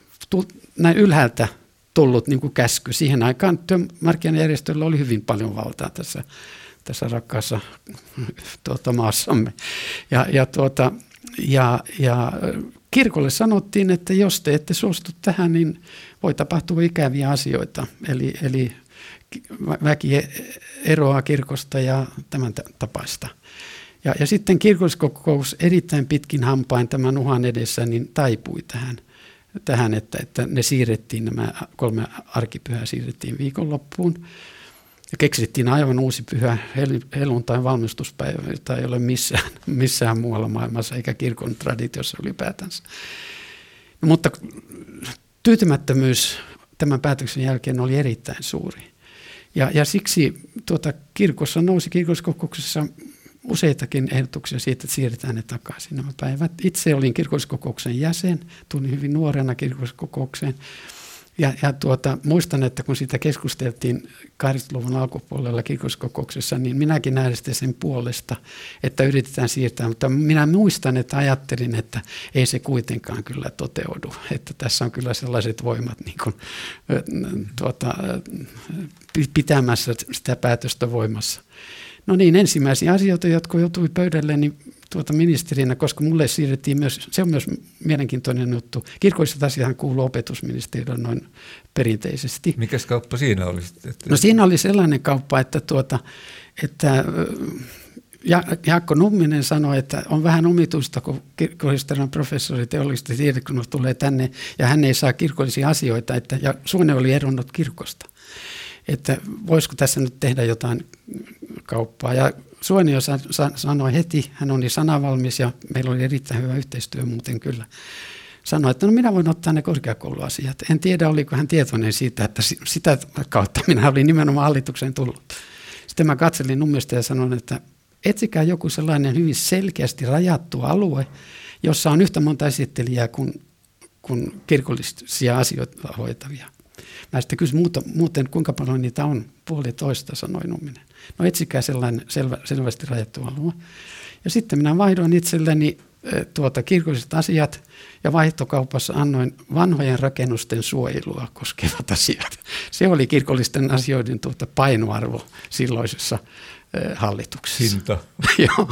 näin ylhäältä tullut niin kuin käsky. Siihen aikaan työmarkkinajärjestöllä oli hyvin paljon valtaa tässä, tässä rakkaassa tuota, maassamme. Ja, ja, tuota, ja, ja kirkolle sanottiin, että jos te ette suostu tähän, niin voi tapahtua ikäviä asioita. Eli, eli väki eroaa kirkosta ja tämän tapaista. Ja, ja sitten kirkolliskokous erittäin pitkin hampain tämän uhan edessä niin taipui tähän, tähän että, että ne siirrettiin, nämä kolme arkipyhää siirrettiin viikonloppuun. Ja keksittiin aivan uusi pyhä helluntain valmistuspäivä, jota ei ole missään, missään muualla maailmassa eikä kirkon traditiossa ylipäätänsä. No, mutta tyytymättömyys tämän päätöksen jälkeen oli erittäin suuri. Ja, ja siksi tuota, kirkossa nousi kirkolliskokouksessa useitakin ehdotuksia siitä, että siirretään ne takaisin nämä päivät. Itse olin kirkolliskokouksen jäsen, tulin hyvin nuorena kirkolliskokoukseen. Ja, ja tuota, muistan, että kun sitä keskusteltiin kahdeksankymmentäluvun alkupuolella kirkolliskokouksessa, niin minäkin äänestin sen puolesta, että yritetään siirtää. Mutta minä muistan, että ajattelin, että ei se kuitenkaan kyllä toteudu. Että tässä on kyllä sellaiset voimat niin kuin, tuota, pitämässä sitä päätöstä voimassa. No niin, ensimmäisiä asioita, jotka joutui pöydälle, niin tuota ministerinä, koska mulle siirrettiin myös, se on myös mielenkiintoinen juttu. Kirkolliset asiathan kuuluu opetusministeriölle noin perinteisesti. Mikäs kauppa siinä oli? No siinä oli sellainen kauppa, että, tuota, että Jaakko Numminen sanoi, että on vähän omituista, kun kirkollistarjan professori teollisesta tiedekunnasta tulee tänne ja hän ei saa kirkollisia asioita, että, ja Suone oli eronnut kirkosta. Että voisiko tässä nyt tehdä jotain kauppaa. Ja Suonio sanoi heti, hän oli sanavalmis ja meillä oli erittäin hyvä yhteistyö muuten kyllä. Sanoi, että no minä voin ottaa ne korkeakouluasiat. En tiedä, oliko hän tietoinen siitä, että sitä kautta minä olin nimenomaan hallitukseen tullut. Sitten mä katselin Nummesta ja sanoin, että etsikää joku sellainen hyvin selkeästi rajattu alue, jossa on yhtä monta esittelijää kuin, kuin kirkollisia asioita hoitavia. Mä sitten kysyin muuten, kuinka paljon niitä on, puolitoista, sanoi Numminen. No etsikää sellainen selvä, selvästi rajattu alue. Ja sitten minä vaihdoin itselleni tuota, kirkolliset asiat ja vaihtokaupassa annoin vanhojen rakennusten suojelua koskevat asiat. Se oli kirkollisten asioiden tuota, painoarvo silloisessa eh, hallituksessa. Hinta. Joo.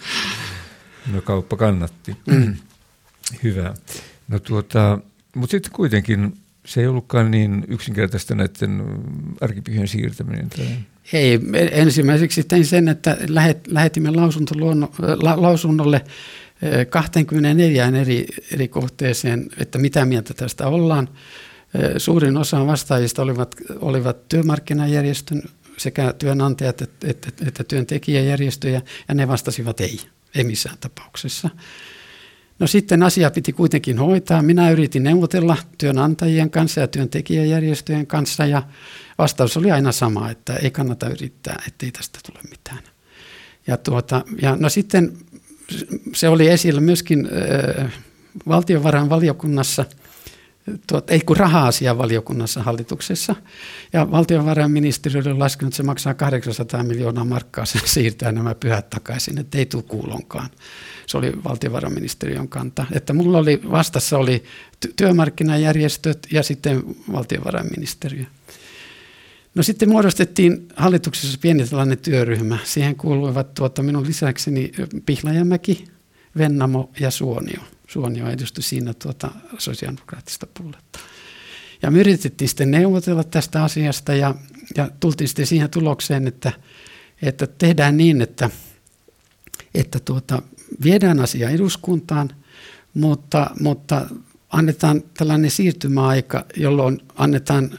No kauppa kannatti. Mm. Hyvä. No tuota, mutta sitten kuitenkin se ei ollutkaan niin yksinkertaista näiden arkipyhien siirtäminen. Tai... Ei, ensimmäiseksi tein sen, että lähetimme lausunnolle kaksikymmentäneljä eri, eri kohteeseen, että mitä mieltä tästä ollaan. Suurin osa vastaajista olivat, olivat työmarkkinajärjestön sekä työnantajat että, että, että työntekijäjärjestöjä, ja ne vastasivat ei, ei missään tapauksessa. No sitten asia piti kuitenkin hoitaa. Minä yritin neuvotella työnantajien kanssa ja työntekijäjärjestöjen kanssa, ja vastaus oli aina sama, että ei kannata yrittää, ettei tästä tule mitään. Ja, tuota, ja no sitten se oli esillä myöskin äh, valtiovarainvaliokunnassa, tuot, ei kun raha-asiavaliokunnassa hallituksessa, ja valtiovarainministeriö oli laskenut, että se maksaa kahdeksansataa miljoonaa markkaa sen siirtää nämä pyhät takaisin, että ei tule kuulonkaan. Se oli valtiovarainministeriön kanta. Että mulla oli vastassa oli työmarkkinajärjestöt ja sitten valtiovarainministeriö. No sitten muodostettiin hallituksessa pieni tällainen työryhmä. Siihen kuuluivat tuota, minun lisäkseni Pihlajamäki, Vennamo ja Suonio. Suonio edustui siinä tuota sosiaalidemokraattista puoletta. Ja me yritettiin sitten neuvotella tästä asiasta ja, ja tultiin sitten siihen tulokseen, että, että tehdään niin, että, että tuota, viedään asia eduskuntaan, mutta, mutta annetaan tällainen siirtymäaika, jolloin annetaan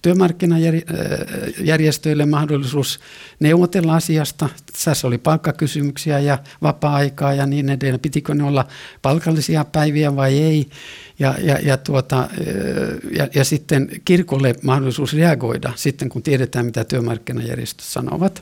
työmarkkinajärjestöille mahdollisuus neuvotella asiasta. Tässä oli palkkakysymyksiä ja vapaa-aikaa ja niin edelleen. Pitikö ne olla palkallisia päiviä vai ei? Ja, ja, ja, tuota, ja, ja sitten kirkolle mahdollisuus reagoida sitten, kun tiedetään, mitä työmarkkinajärjestöt sanovat.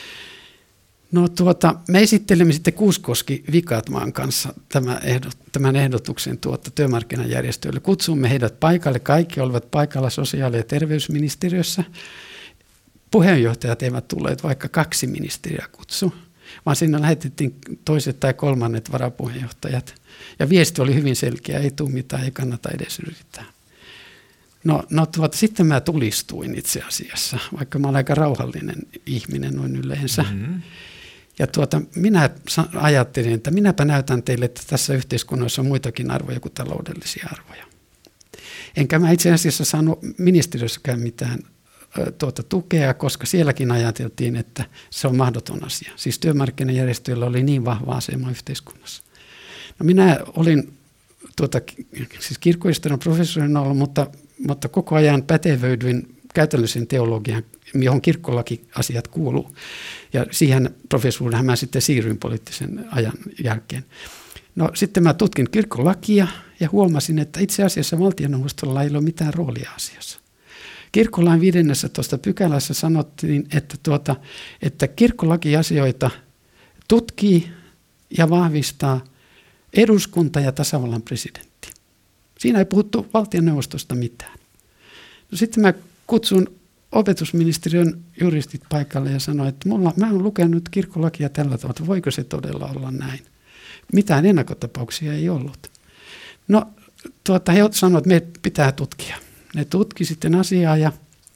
No tuota, me esittelemme sitten Kuuskoski Vikatmaan kanssa tämän, ehdot, tämän ehdotuksen tuota työmarkkinajärjestöille. Kutsumme heidät paikalle. Kaikki olivat paikalla sosiaali- ja terveysministeriössä. Puheenjohtajat eivät tulleet, vaikka kaksi ministeriä kutsu, vaan sinne lähetettiin toiset tai kolmannet varapuheenjohtajat. Ja viesti oli hyvin selkeä, ei tule mitään, ei kannata edes yrittää. No, no tuota, sitten mä tulistuin itse asiassa, vaikka mä olen aika rauhallinen ihminen noin yleensä. Mm-hmm. Ja tuota, minä ajattelin, että minäpä näytän teille, että tässä yhteiskunnassa on muitakin arvoja kuin taloudellisia arvoja. Enkä mä itse asiassa saanut ministeriössäkään mitään tuota, tukea, koska sielläkin ajateltiin, että se on mahdoton asia. Siis työmarkkinajärjestöillä oli niin vahva asema yhteiskunnassa. No minä olin tuota, siis kirkkohistorian professorina ollut, mutta, mutta koko ajan pätevöidyin käytännöllisen teologian, johon kirkkolaki-asiat kuuluu. Ja siihen professuuriin mä sitten siirryin poliittisen ajan jälkeen. No sitten mä tutkin kirkkolakia ja huomasin, että itse asiassa valtioneuvostolla ei ole mitään roolia asiassa. Kirkkolain viidennessä pykälässä sanottiin, että, tuota, että kirkkolakiasioita tutkii ja vahvistaa eduskunta ja tasavallan presidentti. Siinä ei puhuttu valtioneuvostosta mitään. No sitten mä kutsun opetusministeriön juristit paikalle ja sanoin, että mulla, mä oon lukenut kirkkolakia tällä tavalla, että voiko se todella olla näin. Mitään ennakkotapauksia ei ollut. No tuota, he sanoivat, että me pitää tutkia. Ne tutki sitten asiaa ja,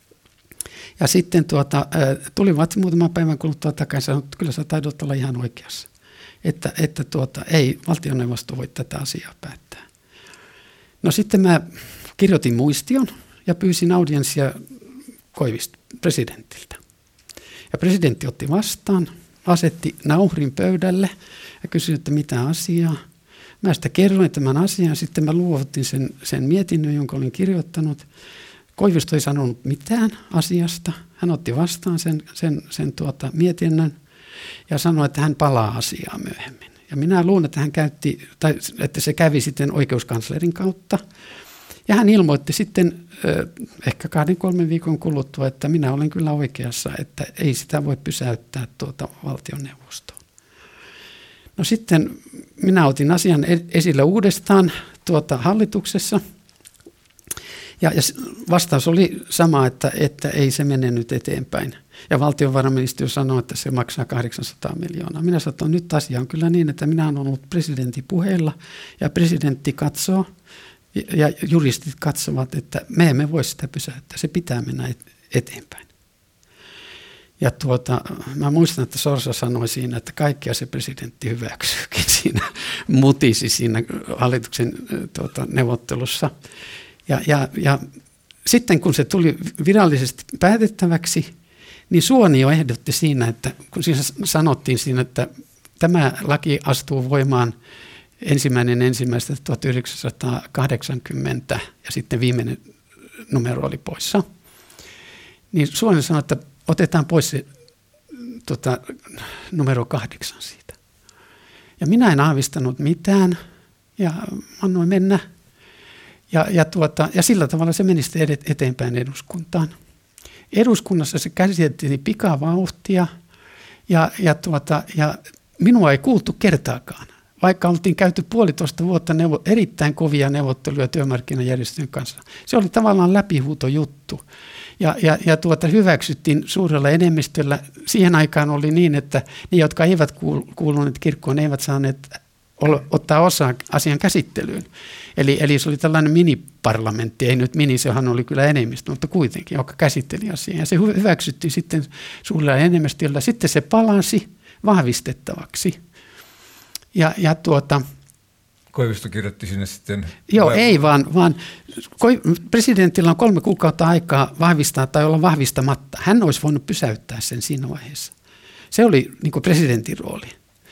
ja sitten tuota, tulivat muutaman päivän kuluttua takaisin ja sanoivat, että kyllä sä taidot olla ihan oikeassa. Että, että tuota, ei valtioneuvosto voi tätä asiaa päättää. No sitten mä kirjoitin muistion ja pyysin audienssia Koivisto presidentiltä. Ja presidentti otti vastaan, asetti nauhrin pöydälle ja kysyi, että mitä asiaa. Mä sitä kerroin tämän asian, sitten mä luovutin sen, sen mietinnön, jonka olin kirjoittanut. Koivisto ei sanonut mitään asiasta. Hän otti vastaan sen, sen, sen tuota mietinnön ja sanoi, että hän palaa asiaan myöhemmin. Ja minä luulen, että hän käytti, tai että se kävi sitten oikeuskanslerin kautta. Ja hän ilmoitti sitten ehkä kahden, kolmen viikon kuluttua, että minä olen kyllä oikeassa, että ei sitä voi pysäyttää tuota valtioneuvostoon. No sitten minä otin asian esille uudestaan tuota hallituksessa. Ja, ja vastaus oli sama, että, että ei se mene nyt eteenpäin. Ja valtiovarainministeriö sanoi, että se maksaa kahdeksansataa miljoonaa. Minä sanoin, että nyt asia on kyllä niin, että minä olen ollut presidentin puheilla ja presidentti katsoo ja juristit katsovat, että me emme voi sitä pysäyttää. Se pitää mennä eteenpäin. Ja tuota, mä muistan, että Sorsa sanoi siinä, että kaikkea se presidentti hyväksyykin siinä, mutisi siinä hallituksen tuota, neuvottelussa. Ja, ja, ja sitten kun se tuli virallisesti päätettäväksi, niin Suonio ehdotti siinä, että kun siinä sanottiin siinä, että tämä laki astuu voimaan ensimmäinen ensimmäistä tuhatyhdeksänsataakahdeksankymmentä ja sitten viimeinen numero oli poissa, niin Suonio sanoi, että otetaan pois se tota, numero kahdeksan siitä. Ja minä en aavistanut mitään ja annoin mennä. Ja, ja, tuota, ja sillä tavalla se meni sitten eteenpäin eduskuntaan. Eduskunnassa se käsiteltiin pikavauhtia ja, ja, tuota, ja minua ei kuultu kertaakaan. Vaikka oltiin käyty puolitoista vuotta neuvo, erittäin kovia neuvotteluja työmarkkinajärjestöjen kanssa. Se oli tavallaan läpihuutojuttu. Ja, ja, ja tuota, hyväksyttiin suurella enemmistöllä. Siihen aikaan oli niin, että ne, jotka eivät kuuluneet kirkkoon, eivät saaneet ottaa osaa asian käsittelyyn. Eli, eli se oli tällainen miniparlamentti, ei nyt mini, sehän oli kyllä enemmistö, mutta kuitenkin, joka käsitteli asiaa. Ja se hyväksyttiin sitten suurella enemmistöllä. Sitten se palasi vahvistettavaksi. Ja, ja tuota, Koivisto kirjoitti sinne sitten. Joo, vai... ei vaan, vaan presidentillä on kolme kuukautta aikaa vahvistaa tai olla vahvistamatta. Hän olisi voinut pysäyttää sen siinä vaiheessa. Se oli niin kuin presidentin rooli.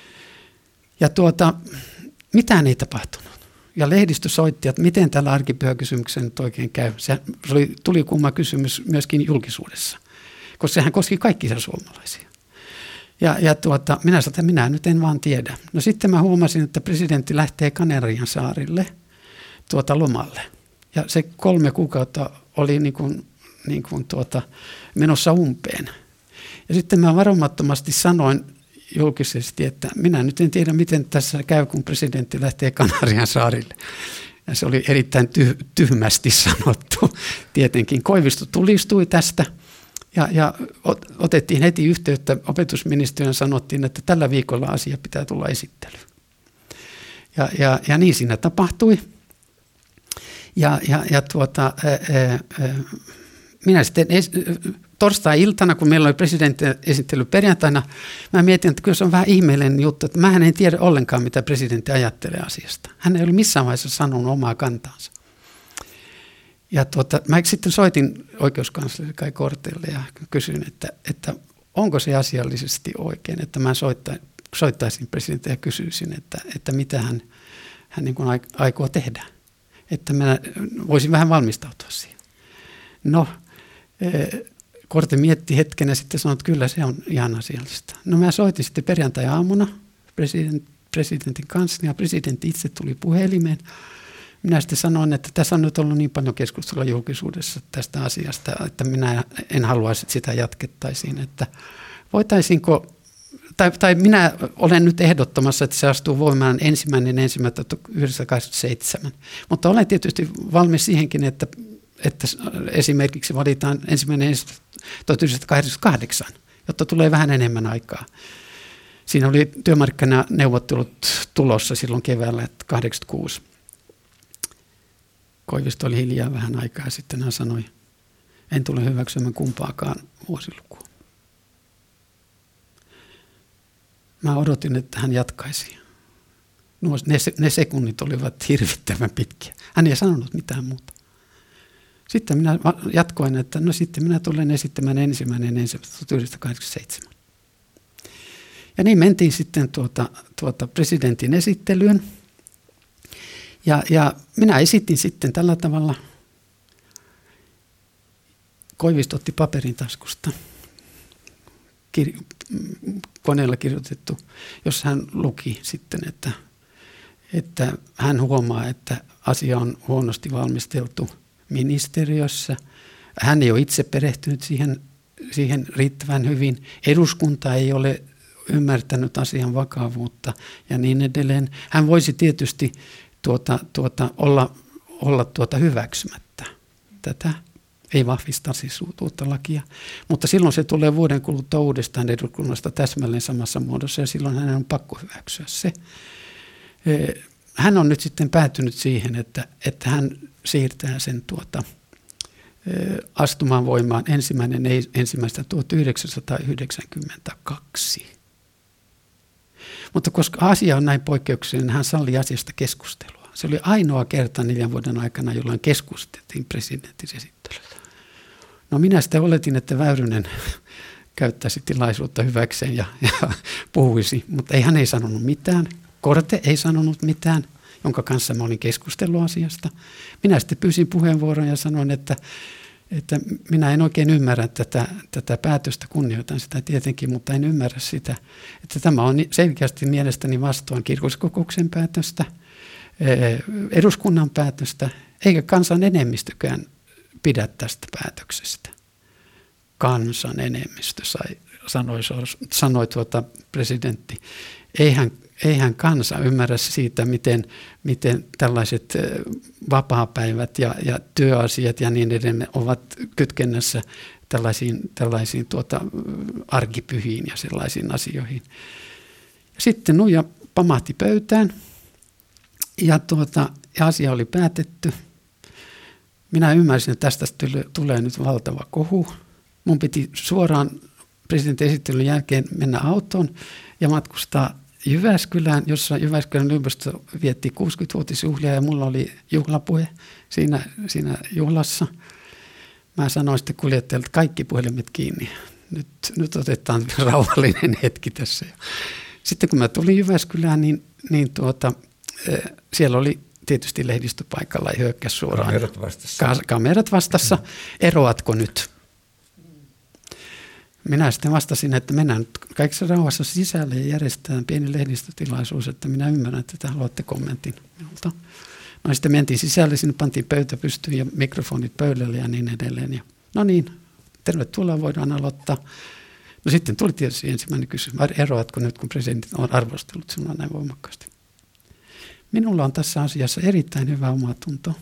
Ja tuota, mitään ei tapahtunut. Ja lehdistö soitti, että miten tällä arkipyhäkysymyksellä nyt oikein käy. Se oli, tuli kumma kysymys myöskin julkisuudessa, koska sehän koski kaikkia suomalaisia. Ja, ja tuota, minä sanoin, että minä nyt en vaan tiedä. No sitten mä huomasin, että presidentti lähtee Kanarian saarille tuota lomalle. Ja se kolme kuukautta oli niin kuin, niin kuin tuota, menossa umpeen. Ja sitten mä varomattomasti sanoin julkisesti, että minä nyt en tiedä, miten tässä käy, kun presidentti lähtee Kanarian saarille. Ja se oli erittäin tyh- tyhmästi sanottu. Tietenkin Koivisto tulistui tästä. Ja, ja otettiin heti yhteyttä opetusministeriön, sanottiin, että tällä viikolla asia pitää tulla esittelyyn. Ja, ja, ja niin siinä tapahtui. Ja, ja, ja tuota, ää, ää, minä sitten es, torstai-iltana, kun meillä oli presidentin esittely perjantaina, mä mietin, että kyllä se on vähän ihmeellinen juttu, että mä en tiedä ollenkaan, mitä presidentti ajattelee asiasta. Hän ei ole missään vaiheessa sanonut omaa kantaansa. Ja tuota, mä sitten soitin oikeuskansleri Kai Korteelle ja kysyin, että, että onko se asiallisesti oikein, että mä soittain, soittaisin presidentille ja kysyisin, että, että mitä hän, hän niin kuin aikoo tehdä. Että mä voisin vähän valmistautua siihen. No, Korte mietti hetken ja sitten sanoi, että kyllä se on ihan asiallista. No mä soitin sitten perjantai-aamuna president, presidentin kanssa ja presidentti itse tuli puhelimeen. Minä sitten sanoin, että tässä on nyt ollut niin paljon keskustelua julkisuudessa tästä asiasta, että minä en haluaisi, että sitä jatkettaisiin. Että voitaisiinko, tai, tai minä olen nyt ehdottomassa, että se astuu voimaan ensimmäinen ensimmäistä tuhatyhdeksänsataakahdeksankymmentäseitsemän. Mutta olen tietysti valmis siihenkin, että, että esimerkiksi valitaan ensimmäinen tuhatyhdeksänsataakahdeksankymmentäkahdeksan, jotta tulee vähän enemmän aikaa. Siinä oli työmarkkinaneuvottelut tulossa silloin keväällä kahdeksankymmentäkuusi. Koivisto oli hiljaa vähän aikaa, sitten hän sanoi, en tule hyväksymään kumpaakaan vuosilukua. Mä odotin, että hän jatkaisi. Ne, ne sekunnit olivat hirvittävän pitkiä. Hän ei sanonut mitään muuta. Sitten minä jatkoin, että no sitten minä tulen esittämään ensimmäinen ensimmäistä tuhatyhdeksänsataakahdeksankymmentäseitsemän. Ja niin mentiin sitten tuota, tuota presidentin esittelyyn. Ja, ja minä esitin sitten tällä tavalla. Koivisto otti paperin taskusta. Kir- koneella kirjoitettu, jos hän luki sitten, että, että hän huomaa, että asia on huonosti valmisteltu ministeriössä. Hän ei ole itse perehtynyt siihen, siihen riittävän hyvin. Eduskunta ei ole ymmärtänyt asian vakavuutta ja niin edelleen. Hän voisi tietysti tuota, tuota, olla, olla tuota hyväksymättä tätä. Ei vahvista siis uutta lakia, mutta silloin se tulee vuoden kuluttua uudestaan eduskunnasta täsmälleen samassa muodossa ja silloin hänen on pakko hyväksyä se. Hän on nyt sitten päätynyt siihen, että, että hän siirtää sen tuota, astumaan voimaan ensimmäinen ensimmäistä tuhatyhdeksänsataayhdeksänkymmentäkaksi. Mutta koska asia on näin poikkeuksellinen, hän salli asiasta keskustelua. Se oli ainoa kerta neljän vuoden aikana, jolloin keskusteltiin presidentin esittelyllä. No minä sitten oletin, että Väyrynen käyttäisi tilaisuutta hyväkseen ja, ja puhuisi, mutta ei hän ei sanonut mitään. Korte ei sanonut mitään, jonka kanssa mä olin keskustellut asiasta. Minä sitten pyysin puheenvuoron ja sanoin, että, että minä en oikein ymmärrä tätä, tätä päätöstä, kunnioitan sitä tietenkin, mutta en ymmärrä sitä, että tämä on selkeästi mielestäni vastoin kirkolliskokouksen päätöstä, eduskunnan päätöstä, eikä kansan enemmistökään pidä tästä päätöksestä. Kansan enemmistö sai, sanoi, sanoi tuota presidentti. Eihän, eihän kansa ymmärrä siitä, miten, miten tällaiset vapaapäivät ja, ja työasiat ja niin edelleen ovat kytkennässä tällaisiin, tällaisiin tuota, arkipyhiin ja sellaisiin asioihin. Sitten Nuija pamahti pöytään ja, tuota, ja asia oli päätetty. Minä ymmärsin, että tästä tulee nyt valtava kohu. Mun piti suoraan presidentin esittelyn jälkeen mennä autoon ja matkustaa Jyväskylään, jossa Jyväskylän yliopisto vietti kuusikymmentävuotisjuhlia ja mulla oli juhlapuhe siinä, siinä juhlassa. Mä sanoin sitten kuljettajalle, että kaikki puhelimet kiinni. Nyt, nyt otetaan rauhallinen hetki tässä. Sitten kun mä tulin Jyväskylään, niin, niin tuota, siellä oli tietysti lehdistö paikalla ja hyökkäsi suoraan. Kamerat vastassa. Ka- kamerat vastassa. Eroatko nyt? Minä sitten vastasin, että mennään nyt kaikessa rauhassa sisälle ja järjestetään pieni lehdistötilaisuus, että minä ymmärrän, että te haluatte kommentin minulta. No sitten mentiin sisälle, sinne pantiin pöytä pystyyn ja mikrofonit pöydälle ja niin edelleen. Ja, no niin, tervetuloa, voidaan aloittaa. No sitten tuli tietysti ensimmäinen kysymys, eroatko nyt, kun presidentti on arvostellut sinua näin voimakkaasti? Minulla on tässä asiassa erittäin hyvä omatunto.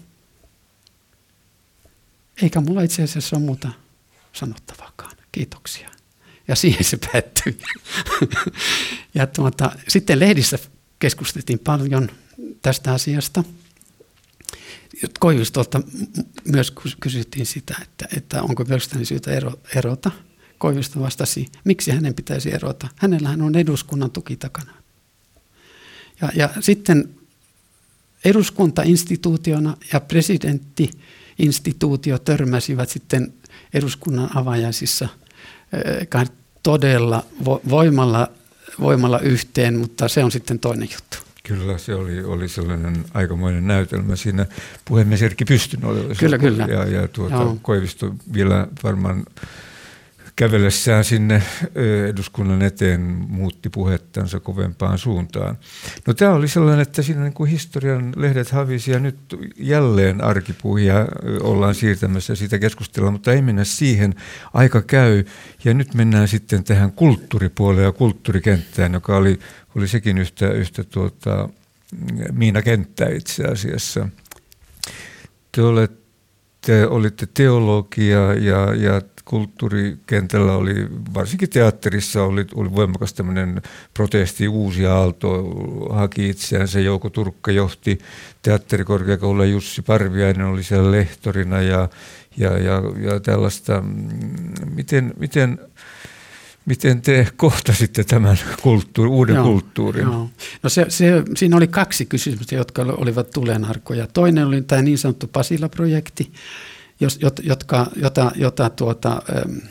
Eikä mulla itse asiassa ole muuta sanottavaakaan. Kiitoksia. Ja siihen se päättyi. ja tuota, sitten lehdissä keskusteltiin paljon tästä asiasta. Koivistolta myös kysyttiin sitä, että, että onko Björkströmin syytä ero, erota. Koivisto vastasi, miksi hänen pitäisi erota. Hänellähän on eduskunnan tuki takana. Ja, ja sitten eduskunta instituutiona ja presidentti instituutio törmäsivät sitten eduskunnan avajaisissa todella voimalla, voimalla yhteen, mutta se on sitten toinen juttu. Kyllä, se oli, oli sellainen aikamoinen näytelmä siinä puhemies Erkki Pystyn oli. Kyllä, kyllä. Ja, ja tuota, Koivisto vielä varmaan kävellessään sinne eduskunnan eteen muutti puhettansa kovempaan suuntaan. No tämä oli sellainen, että siinä niin kuin historian lehdet havisi ja nyt jälleen arkipuhia ollaan siirtämässä sitä keskustelua, mutta ei mennä siihen. Aika käy ja nyt mennään sitten tähän kulttuuripuoleen ja kulttuurikenttään, joka oli, oli sekin yhtä, yhtä tuota, miinakenttää itse asiassa. Te olette te olitte teologia ja, ja kulttuurikentällä oli, varsinkin teatterissa oli, oli voimakas tämmöinen protesti, uusi aalto haki itseänsä. Jouko Turkka johti teatterikorkeakoulua, Jussi Parviainen oli siellä lehtorina ja, ja, ja, ja tällaista. Miten, miten, miten te kohtasitte tämän kulttuuri, uuden joo, kulttuurin? Joo. No se, se, siinä oli kaksi kysymystä, jotka olivat tulenarkoja. Toinen oli tämä niin sanottu Pasila-projekti, Jos, jotka, jota, jota tuota,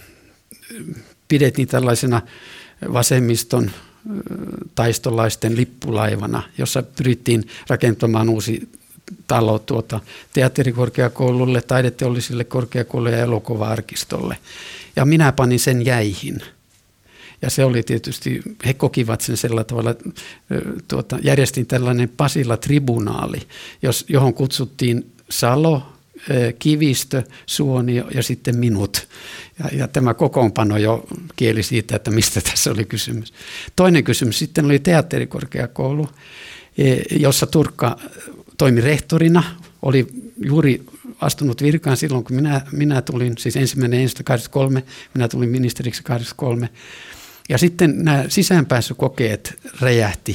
pidettiin tällaisena vasemmiston taistolaisten lippulaivana, jossa pyrittiin rakentamaan uusi talo tuota, teatterikorkeakoululle, taideteollisille korkeakoululle ja elokuva-arkistolle. Ja minä panin sen jäihin. Ja se oli tietysti, he kokivat sen sillä tavalla, tuota, järjestin tällainen Pasila-tribunaali, johon kutsuttiin Salo, Kivistö, Suonio ja sitten minut. Ja, ja tämä kokoonpano jo kieli siitä, että mistä tässä oli kysymys. Toinen kysymys sitten oli teatterikorkeakoulu, jossa Turkka toimi rehtorina, oli juuri astunut virkaan silloin, kun minä, minä tulin, siis ensimmäinen ensimmäistä kahdeksankymmentäkolme, minä tulin ministeriksi kahdeksankymmentäkolme. Ja sitten nämä sisäänpääsykokeet räjähti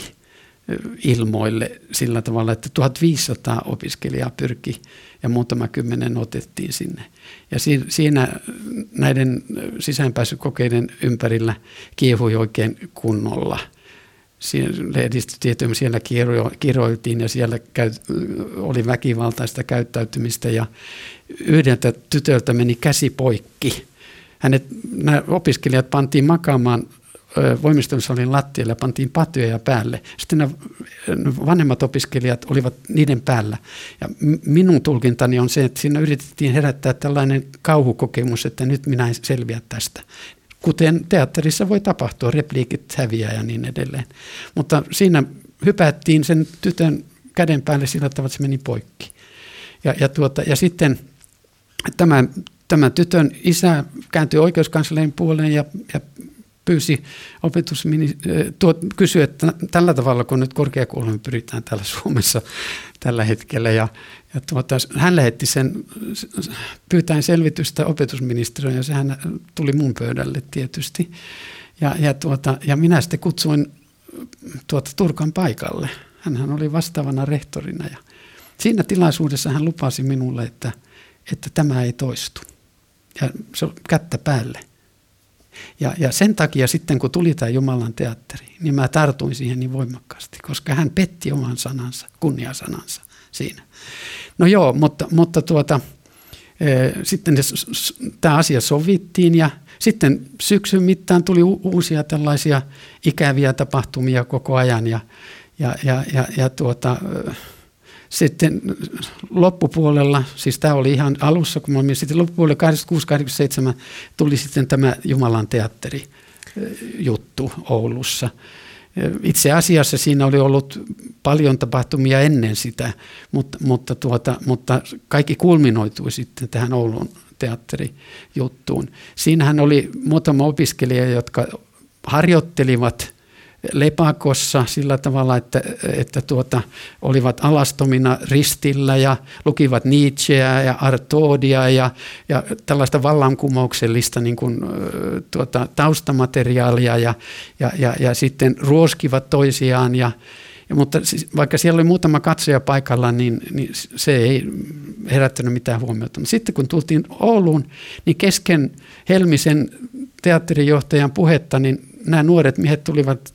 ilmoille sillä tavalla, että tuhatviisisataa opiskelijaa pyrki ja muutama kymmenen otettiin sinne. Ja siinä näiden sisäänpääsykokeiden ympärillä kiehui oikein kunnolla. Lehdistötietoja siellä kiroiltiin ja siellä oli väkivaltaista käyttäytymistä ja yhdeltä tytöltä meni käsi poikki. Hänet, nämä opiskelijat pantiin makaamaan voimistelusalin lattialle ja pantiin patjoja päälle. Sitten nämä vanhemmat opiskelijat olivat niiden päällä. Ja minun tulkintani on se, että siinä yritettiin herättää tällainen kauhukokemus, että nyt minä en selviä tästä. Kuten teatterissa voi tapahtua, repliikit häviää ja niin edelleen. Mutta siinä hypättiin sen tytön käden päälle sillä tavalla, että se meni poikki. Ja, ja, tuota, ja sitten tämä, tämä tytön isä kääntyi oikeuskanslerin puoleen ja, ja pyysi opetusministeri, kysyi, että tällä tavalla, kun nyt korkeakouluun pyritään täällä Suomessa tällä hetkellä. Ja, ja tuota, hän lähetti sen pyytäen selvitystä opetusministeriöön ja sehän tuli mun pöydälle tietysti. Ja, ja, tuota, ja minä sitten kutsuin tuota Turkan paikalle. Hänhän oli vastaavana rehtorina ja siinä tilaisuudessa hän lupasi minulle, että, että tämä ei toistu. Ja se on kättä päälle. Ja, ja sen takia sitten, kun tuli tämä Jumalan teatteri, niin mä tartuin siihen niin voimakkaasti, koska hän petti oman sanansa, kunniasanansa siinä. No joo, mutta, mutta tuota, e, sitten tämä asia sovittiin ja sitten syksyn mittaan tuli u- uusia tällaisia ikäviä tapahtumia koko ajan ja, ja, ja, ja, ja tuota... Sitten loppupuolella, siis tämä oli ihan alussa, kun mä olin sitten loppupuolella kahdeksankymmentäkuusi kahdeksankymmentäseitsemän tuli sitten tämä Jumalan teatteri juttu Oulussa. Itse asiassa siinä oli ollut paljon tapahtumia ennen sitä, mutta, mutta, tuota, mutta kaikki kulminoitui sitten tähän Oulun teatterijuttuun. Siinähän oli muutama opiskelija, jotka harjoittelivat Lepakossa sillä tavalla, että, että tuota, olivat alastomina ristillä ja lukivat Nietzscheä ja Artaudia ja, ja tällaista vallankumouksellista niin kuin, tuota, taustamateriaalia ja, ja, ja, ja sitten ruoskivat toisiaan. Ja, ja, mutta siis, vaikka siellä oli muutama katsoja paikalla, niin, niin se ei herättänyt mitään huomiota. Mutta sitten kun tultiin Ouluun, niin kesken Helmisen teatterijohtajan puhetta, niin nämä nuoret miehet tulivat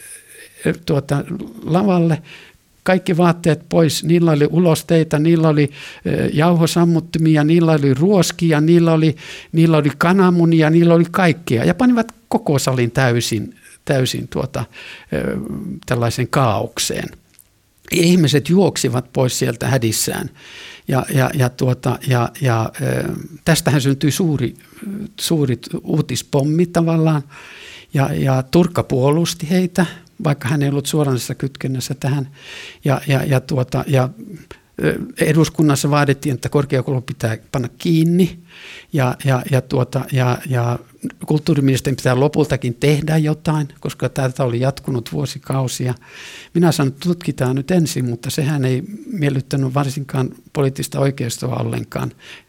tuota, lavalle, kaikki vaatteet pois, niillä oli ulosteita, niillä oli jauhosammuttimia, niillä oli ruoskia, niillä oli, niillä oli kananmunia, niillä oli kaikkea. Ja panivat koko salin täysin, täysin tuota, tällaisen kaaukseen. Ja ihmiset juoksivat pois sieltä hädissään. Ja, ja, ja, tuota, ja, ja tästähän syntyi suuri, suuri uutispommi tavallaan. Ja, ja Turkka puolusti heitä, vaikka hän ei ollut suoraisessa kytkennässä tähän. Ja, ja, ja, tuota, ja eduskunnassa vaadittiin, että korkeakoulu pitää panna kiinni. Ja, ja, ja, tuota, ja, ja kulttuuriministerin pitää lopultakin tehdä jotain, koska tätä oli jatkunut vuosikausia. Minä sanon, että tutkitaan nyt ensin, mutta sehän ei miellyttänyt varsinkaan poliittista oikeistoa ollenkaan.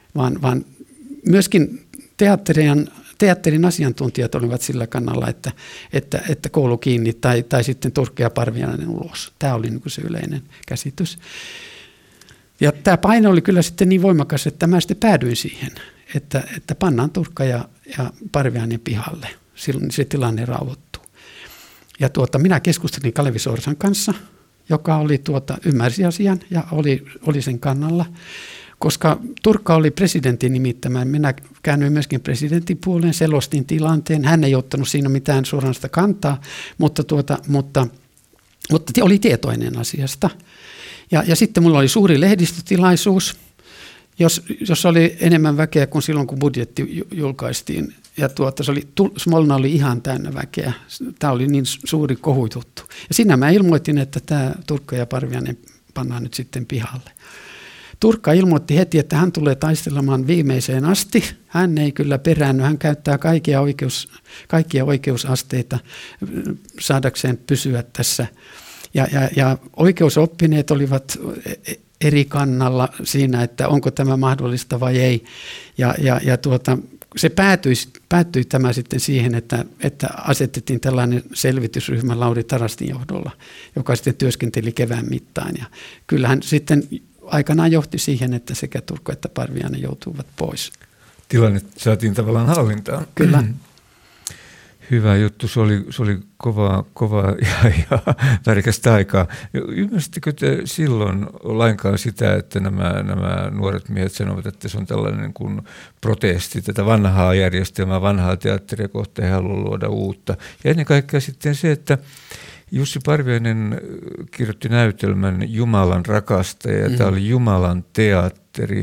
vaan, vaan myöskin teatterin, teatterin asiantuntijat olivat sillä kannalla, että, että, että koulu kiinni tai, tai sitten Turkka ja Parviainen ulos. Tämä oli niin kuin se yleinen käsitys. Ja tämä paine oli kyllä sitten niin voimakas, että mä sitten päädyin siihen, että, että pannaan Turkka ja, ja Parviainen pihalle. Silloin se tilanne rauhoittuu. Ja tuota, minä keskustelin Kalevi Sorsan kanssa, joka oli tuota, ymmärsi asian ja oli, oli sen kannalla. Koska Turkka oli presidentin nimittämään, minä käännyin myöskin presidentin puoleen, selostin tilanteen. Hän ei ottanut siinä mitään suoranaista kantaa, mutta, tuota, mutta, mutta oli tietoinen asiasta. Ja, ja sitten mulla oli suuri lehdistötilaisuus, jos, jos oli enemmän väkeä kuin silloin, kun budjetti julkaistiin. Ja tuota, se oli, Smolna oli ihan täynnä väkeä. Tämä oli niin suuri kohututtu. Ja siinä mä ilmoitin, että tämä Turkka ja Parviainen pannaan nyt sitten pihalle. Turkka ilmoitti heti, että hän tulee taistelemaan viimeiseen asti. Hän ei kyllä peräänny, hän käyttää kaikkia, oikeus, kaikkia oikeusasteita saadakseen pysyä tässä. Ja, ja, ja oikeusoppineet olivat eri kannalla siinä, että onko tämä mahdollista vai ei. Ja, ja, ja tuota, se päätyi, päättyi tämä sitten siihen, että, että asetettiin tällainen selvitysryhmä Lauri Tarastin johdolla, joka sitten työskenteli kevään mittaan. Ja kyllähän sitten aikanaan johti siihen, että sekä Turkka että Parviainen joutuivat pois. Tilanne saatiin tavallaan hallintaan. Kyllä. Hyvä juttu, se oli, se oli kovaa, kovaa ja, ja värikästä aikaa. Ymmärsittekö te silloin lainkaan sitä, että nämä, nämä nuoret miehet sanovat, että se on tällainen kuin protesti, tätä vanhaa järjestelmää, vanhaa teatteria kohtaan he haluavat luoda uutta. Ja ennen kaikkea sitten se, että Jussi Parviainen kirjoitti näytelmän Jumalan rakastaja, ja mm. tämä oli Jumalan teatteri.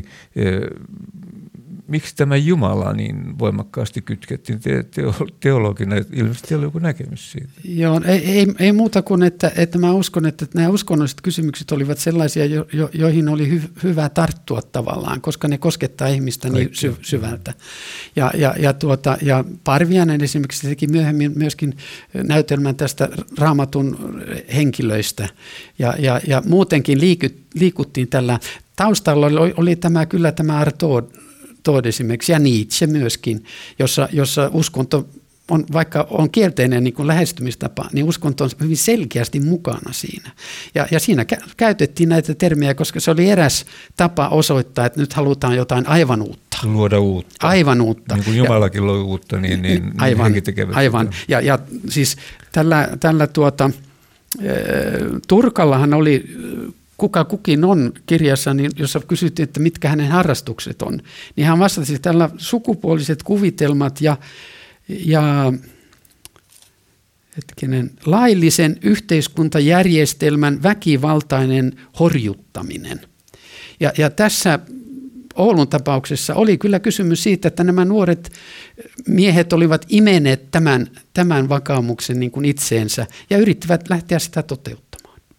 Miksi tämä Jumala niin voimakkaasti kytkettiin? Te, teologina ilmeisesti oli joku näkemys siitä. Joo, ei, ei, ei muuta kuin, että, että mä uskon, että nämä uskonnolliset kysymykset olivat sellaisia, jo, jo, joihin oli hy, hyvä tarttua tavallaan, koska ne koskettaa ihmistä niin sy, syvältä. Ja, ja, ja, tuota, ja Parviainen esimerkiksi teki myöhemmin myöskin näytelmän tästä Raamatun henkilöistä. Ja, ja, ja muutenkin liiky, liikuttiin tällä. Taustalla oli, oli tämä, kyllä tämä Artaud esimerkiksi ja Nietzsche myöskin, jossa, jossa uskonto on, vaikka on kielteinen niin kuin lähestymistapa, niin uskonto on hyvin selkeästi mukana siinä. Ja, ja siinä kä- käytettiin näitä termejä, koska se oli eräs tapa osoittaa, että nyt halutaan jotain aivan uutta. Luoda uutta. Aivan uutta. Niin kuin Jumalakin loi uutta, niin, niin aivan, niin tekevät aivan. Ja, ja siis tällä, tällä tuota, e, Turkallahan oli Kuka kukin on -kirjassa, niin jossa kysyttiin, että mitkä hänen harrastukset on, niin hän vastasi tällä sukupuoliset kuvitelmat ja, ja hetkinen, laillisen yhteiskuntajärjestelmän väkivaltainen horjuttaminen. Ja, ja tässä Oulun tapauksessa oli kyllä kysymys siitä, että nämä nuoret miehet olivat imeneet tämän, tämän vakaumuksen niin kuin itseensä ja yrittivät lähteä sitä toteuttamaan.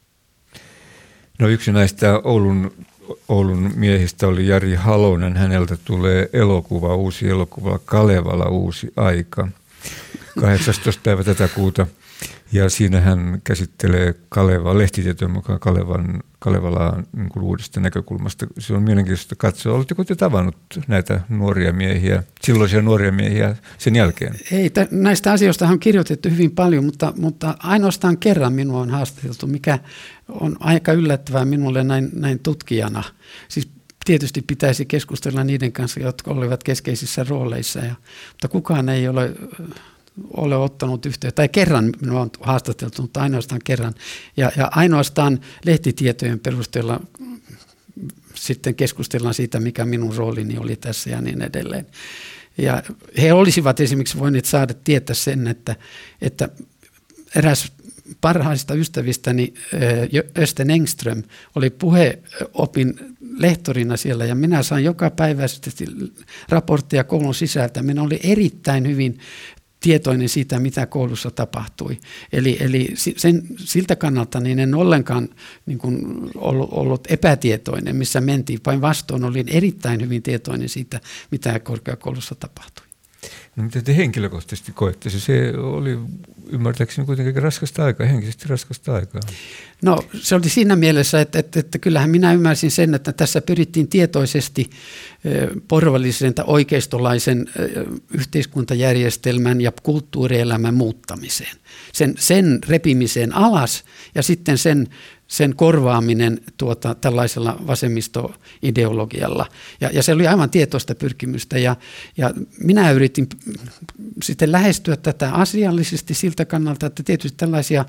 No yksi näistä Oulun, Oulun miehistä oli Jari Halonen. Häneltä tulee elokuva, uusi elokuva Kalevala, uusi aika, kahdeksastoista päivä tätä kuuta. Ja siinä hän käsittelee Kalevalaa, lehtitietojen mukaan Kalevan, Kalevalaa niin kuin uudesta näkökulmasta. Se on mielenkiintoista katsoa. Oletteko te tavannut näitä nuoria miehiä, silloisia nuoria miehiä sen jälkeen? Ei, t- näistä asioista on kirjoitettu hyvin paljon, mutta, mutta ainoastaan kerran minua on haastateltu, mikä on aika yllättävää minulle näin, näin tutkijana. Siis tietysti pitäisi keskustella niiden kanssa, jotka olivat keskeisissä rooleissa, ja, mutta kukaan ei ole... ole ottanut yhteyttä, tai kerran minua on haastateltu, mutta ainoastaan kerran. Ja, ja ainoastaan lehtitietojen perusteella sitten keskustellaan siitä, mikä minun roolini oli tässä ja niin edelleen. Ja he olisivat esimerkiksi voineet saada tietää sen, että, että eräs parhaista ystävistäni Östen Engström oli puheopin lehtorina siellä, ja minä sain joka päiväisesti raporttia koulun sisältä. Minä olin erittäin hyvin tietoinen siitä, mitä koulussa tapahtui. Eli, eli sen, siltä kannalta niin en ollenkaan niin kuin ollut, ollut epätietoinen, missä mentiin. Päinvastoin olin erittäin hyvin tietoinen siitä, mitä korkeakoulussa tapahtui. No miten te henkilökohtaisesti koette? Se oli ymmärtääkseni kuitenkin raskasta aikaa, henkisesti raskasta aikaa. No se oli siinä mielessä, että, että, että kyllähän minä ymmärsin sen, että tässä pyrittiin tietoisesti porvallisen tai oikeistolaisen yhteiskuntajärjestelmän ja kulttuurielämän muuttamiseen. Sen, sen repimiseen alas ja sitten sen, sen korvaaminen tuota, tällaisella vasemmistoideologialla. Ja, ja se oli aivan tietoista pyrkimystä ja, ja minä yritin sitten lähestyä tätä asiallisesti siltä kannalta, että tietysti tällaisia,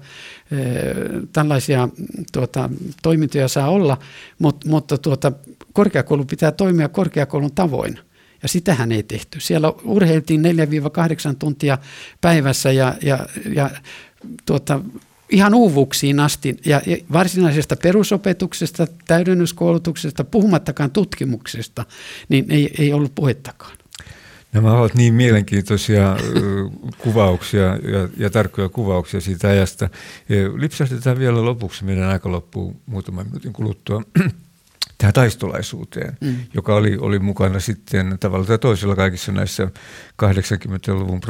tällaisia tuota, toimintoja saa olla, mutta, mutta tuota, korkeakoulu pitää toimia korkeakoulun tavoin. Ja sitähän ei tehty. Siellä urheiltiin neljä kahdeksan tuntia päivässä ja, ja, ja tuota, ihan uuvuuksiin asti. Ja, ja varsinaisesta perusopetuksesta, täydennyskoulutuksesta, puhumattakaan tutkimuksesta, niin ei, ei ollut puhettakaan. Nämä ovat niin mielenkiintoisia kuvauksia ja, ja tarkkoja kuvauksia siitä ajasta. Lipsahdetaan vielä lopuksi, meidän aika loppuu muutaman minuutin kuluttua, tähän taistolaisuuteen, mm. joka oli, oli mukana sitten tavalla tai toisella kaikissa näissä kahdeksankymmentäluvun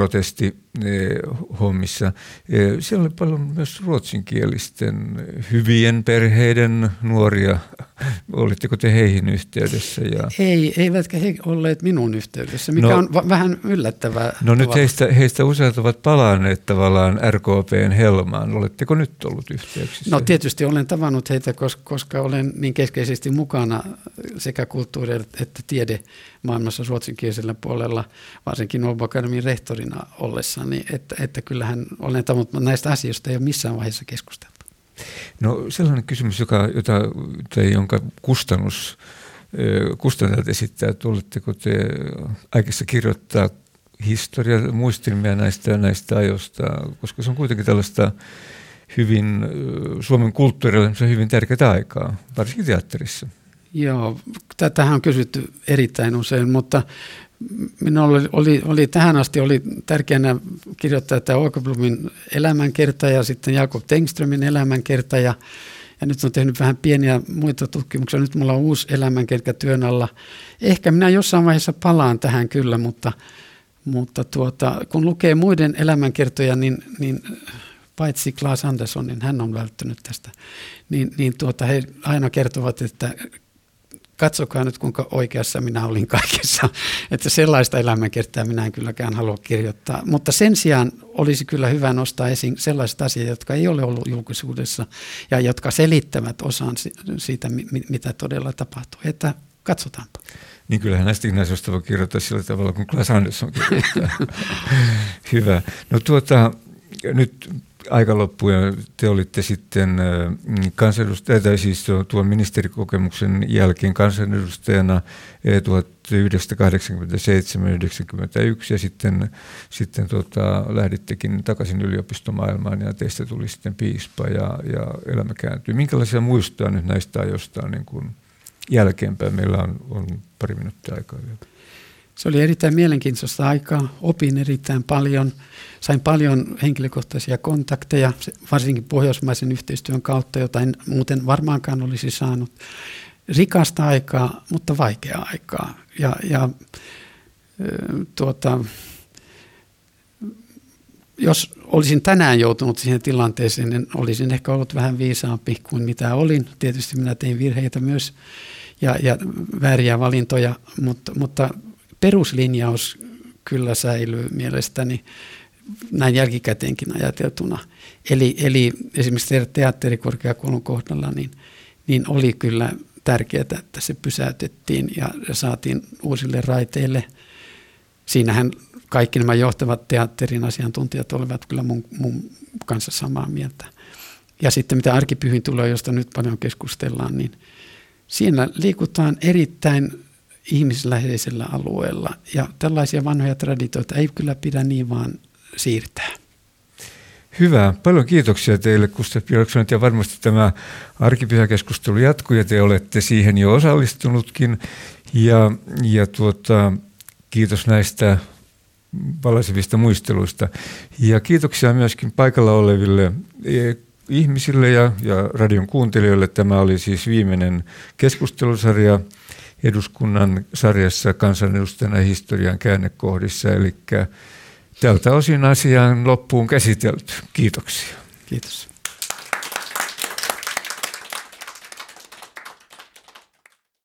protestihommissa. Siellä oli paljon myös ruotsinkielisten hyvien perheiden nuoria. Olitteko te heihin yhteydessä? Ja... Ei, eivätkä he olleet minun yhteydessä, mikä no, on va- vähän yllättävää. No nyt heistä, heistä useat ovat palanneet tavallaan R K P:n helmaan. Oletteko nyt ollut yhteyksissä? No tietysti olen tavannut heitä, koska, koska olen niin keskeisesti mukana sekä kulttuuri- että tiede maailmassa ruotsinkielisellä puolella, varsinkin Åbo Akademin rehtorina ollessani, että, että kyllähän olen tavannut, mutta näistä asioista ei ole missään vaiheessa keskusteltu. No sellainen kysymys, joka, jota, tai jonka kustannus, kustantajat esittää, että oletteko te aikeissa kirjoittaa historia, muistelmia näistä, näistä ajoista, koska se on kuitenkin tällaista hyvin, Suomen kulttuurille se on hyvin tärkeää aikaa, varsinkin teatterissa. Joo, tätähän on kysytty erittäin usein, mutta minulla oli, oli, oli tähän asti oli tärkeänä kirjoittaa tämä Åkerblomin elämänkerta ja sitten Jakob Tengströmin elämänkerta ja, ja nyt on tehnyt vähän pieniä muita tutkimuksia. Nyt mulla on uusi elämänkerta työn alla. Ehkä minä jossain vaiheessa palaan tähän kyllä, mutta, mutta tuota, kun lukee muiden elämänkertoja, niin, niin paitsi Claes Anderssonin, hän on välttynyt tästä, niin, niin tuota, he aina kertovat, että katsokaa nyt, kuinka oikeassa minä olin kaikessa, että sellaista elämänkertaa minä en kylläkään halua kirjoittaa. Mutta sen sijaan olisi kyllä hyvä nostaa esiin sellaiset asiat, jotka ei ole ollut julkisuudessa ja jotka selittävät osan siitä, mitä todella tapahtuu. Että katsotaanpa. Niin kyllähän näistäkin asioista voi kirjoittaa sillä tavalla, kun Claes Andersson kirjoittaa. Hyvä. No tuota, nyt aika loppuu ja te olitte sitten kansanedustaja, tai siis tuon ministerikokemuksen jälkeen kansanedustajana tuhatyhdeksänsataakahdeksankymmentäseitsemän yhdeksänkymmentäyksi ja sitten, sitten tuota, lähdittekin takaisin yliopistomaailmaan ja teistä tuli sitten piispa ja, ja elämä kääntyi. Minkälaisia muistoja nyt näistä ajoista niin kuin jälkeenpäin? Meillä on, on pari minuuttia aikaa vielä. Se oli erittäin mielenkiintoista aikaa, opin erittäin paljon, sain paljon henkilökohtaisia kontakteja, varsinkin pohjoismaisen yhteistyön kautta, jota en muuten varmaankaan olisi saanut. Rikasta aikaa, mutta vaikeaa aikaa. Ja, ja tuota, jos olisin tänään joutunut siihen tilanteeseen, niin olisin ehkä ollut vähän viisaampi kuin mitä olin. Tietysti minä tein virheitä myös ja, ja vääriä valintoja, mutta, mutta peruslinjaus kyllä säilyy mielestäni näin jälkikäteenkin ajateltuna. Eli, eli esimerkiksi teatterikorkeakoulun kohdalla niin, niin oli kyllä tärkeää, että se pysäytettiin ja saatiin uusille raiteille. Siinähän kaikki nämä johtavat teatterin asiantuntijat olivat kyllä mun, mun kanssa samaa mieltä. Ja sitten mitä arkipyhiin tulee, josta nyt paljon keskustellaan, niin siinä liikutaan erittäin ihmisläheisellä alueella. Ja tällaisia vanhoja traditioita ei kyllä pidä niin vaan siirtää. Hyvä. Paljon kiitoksia teille, Gustav Björkson, ja varmasti tämä arkipyhäkeskustelu jatkuu, ja te olette siihen jo osallistunutkin. Ja, ja tuota, kiitos näistä valaisevista muisteluista. Ja kiitoksia myöskin paikalla oleville ihmisille ja, ja radion kuuntelijoille. Tämä oli siis viimeinen keskustelusarja eduskunnan sarjassa kansanedustajana historian käännekohdissa, eli tältä osin asian loppuun käsitelty. Kiitoksia. Kiitos.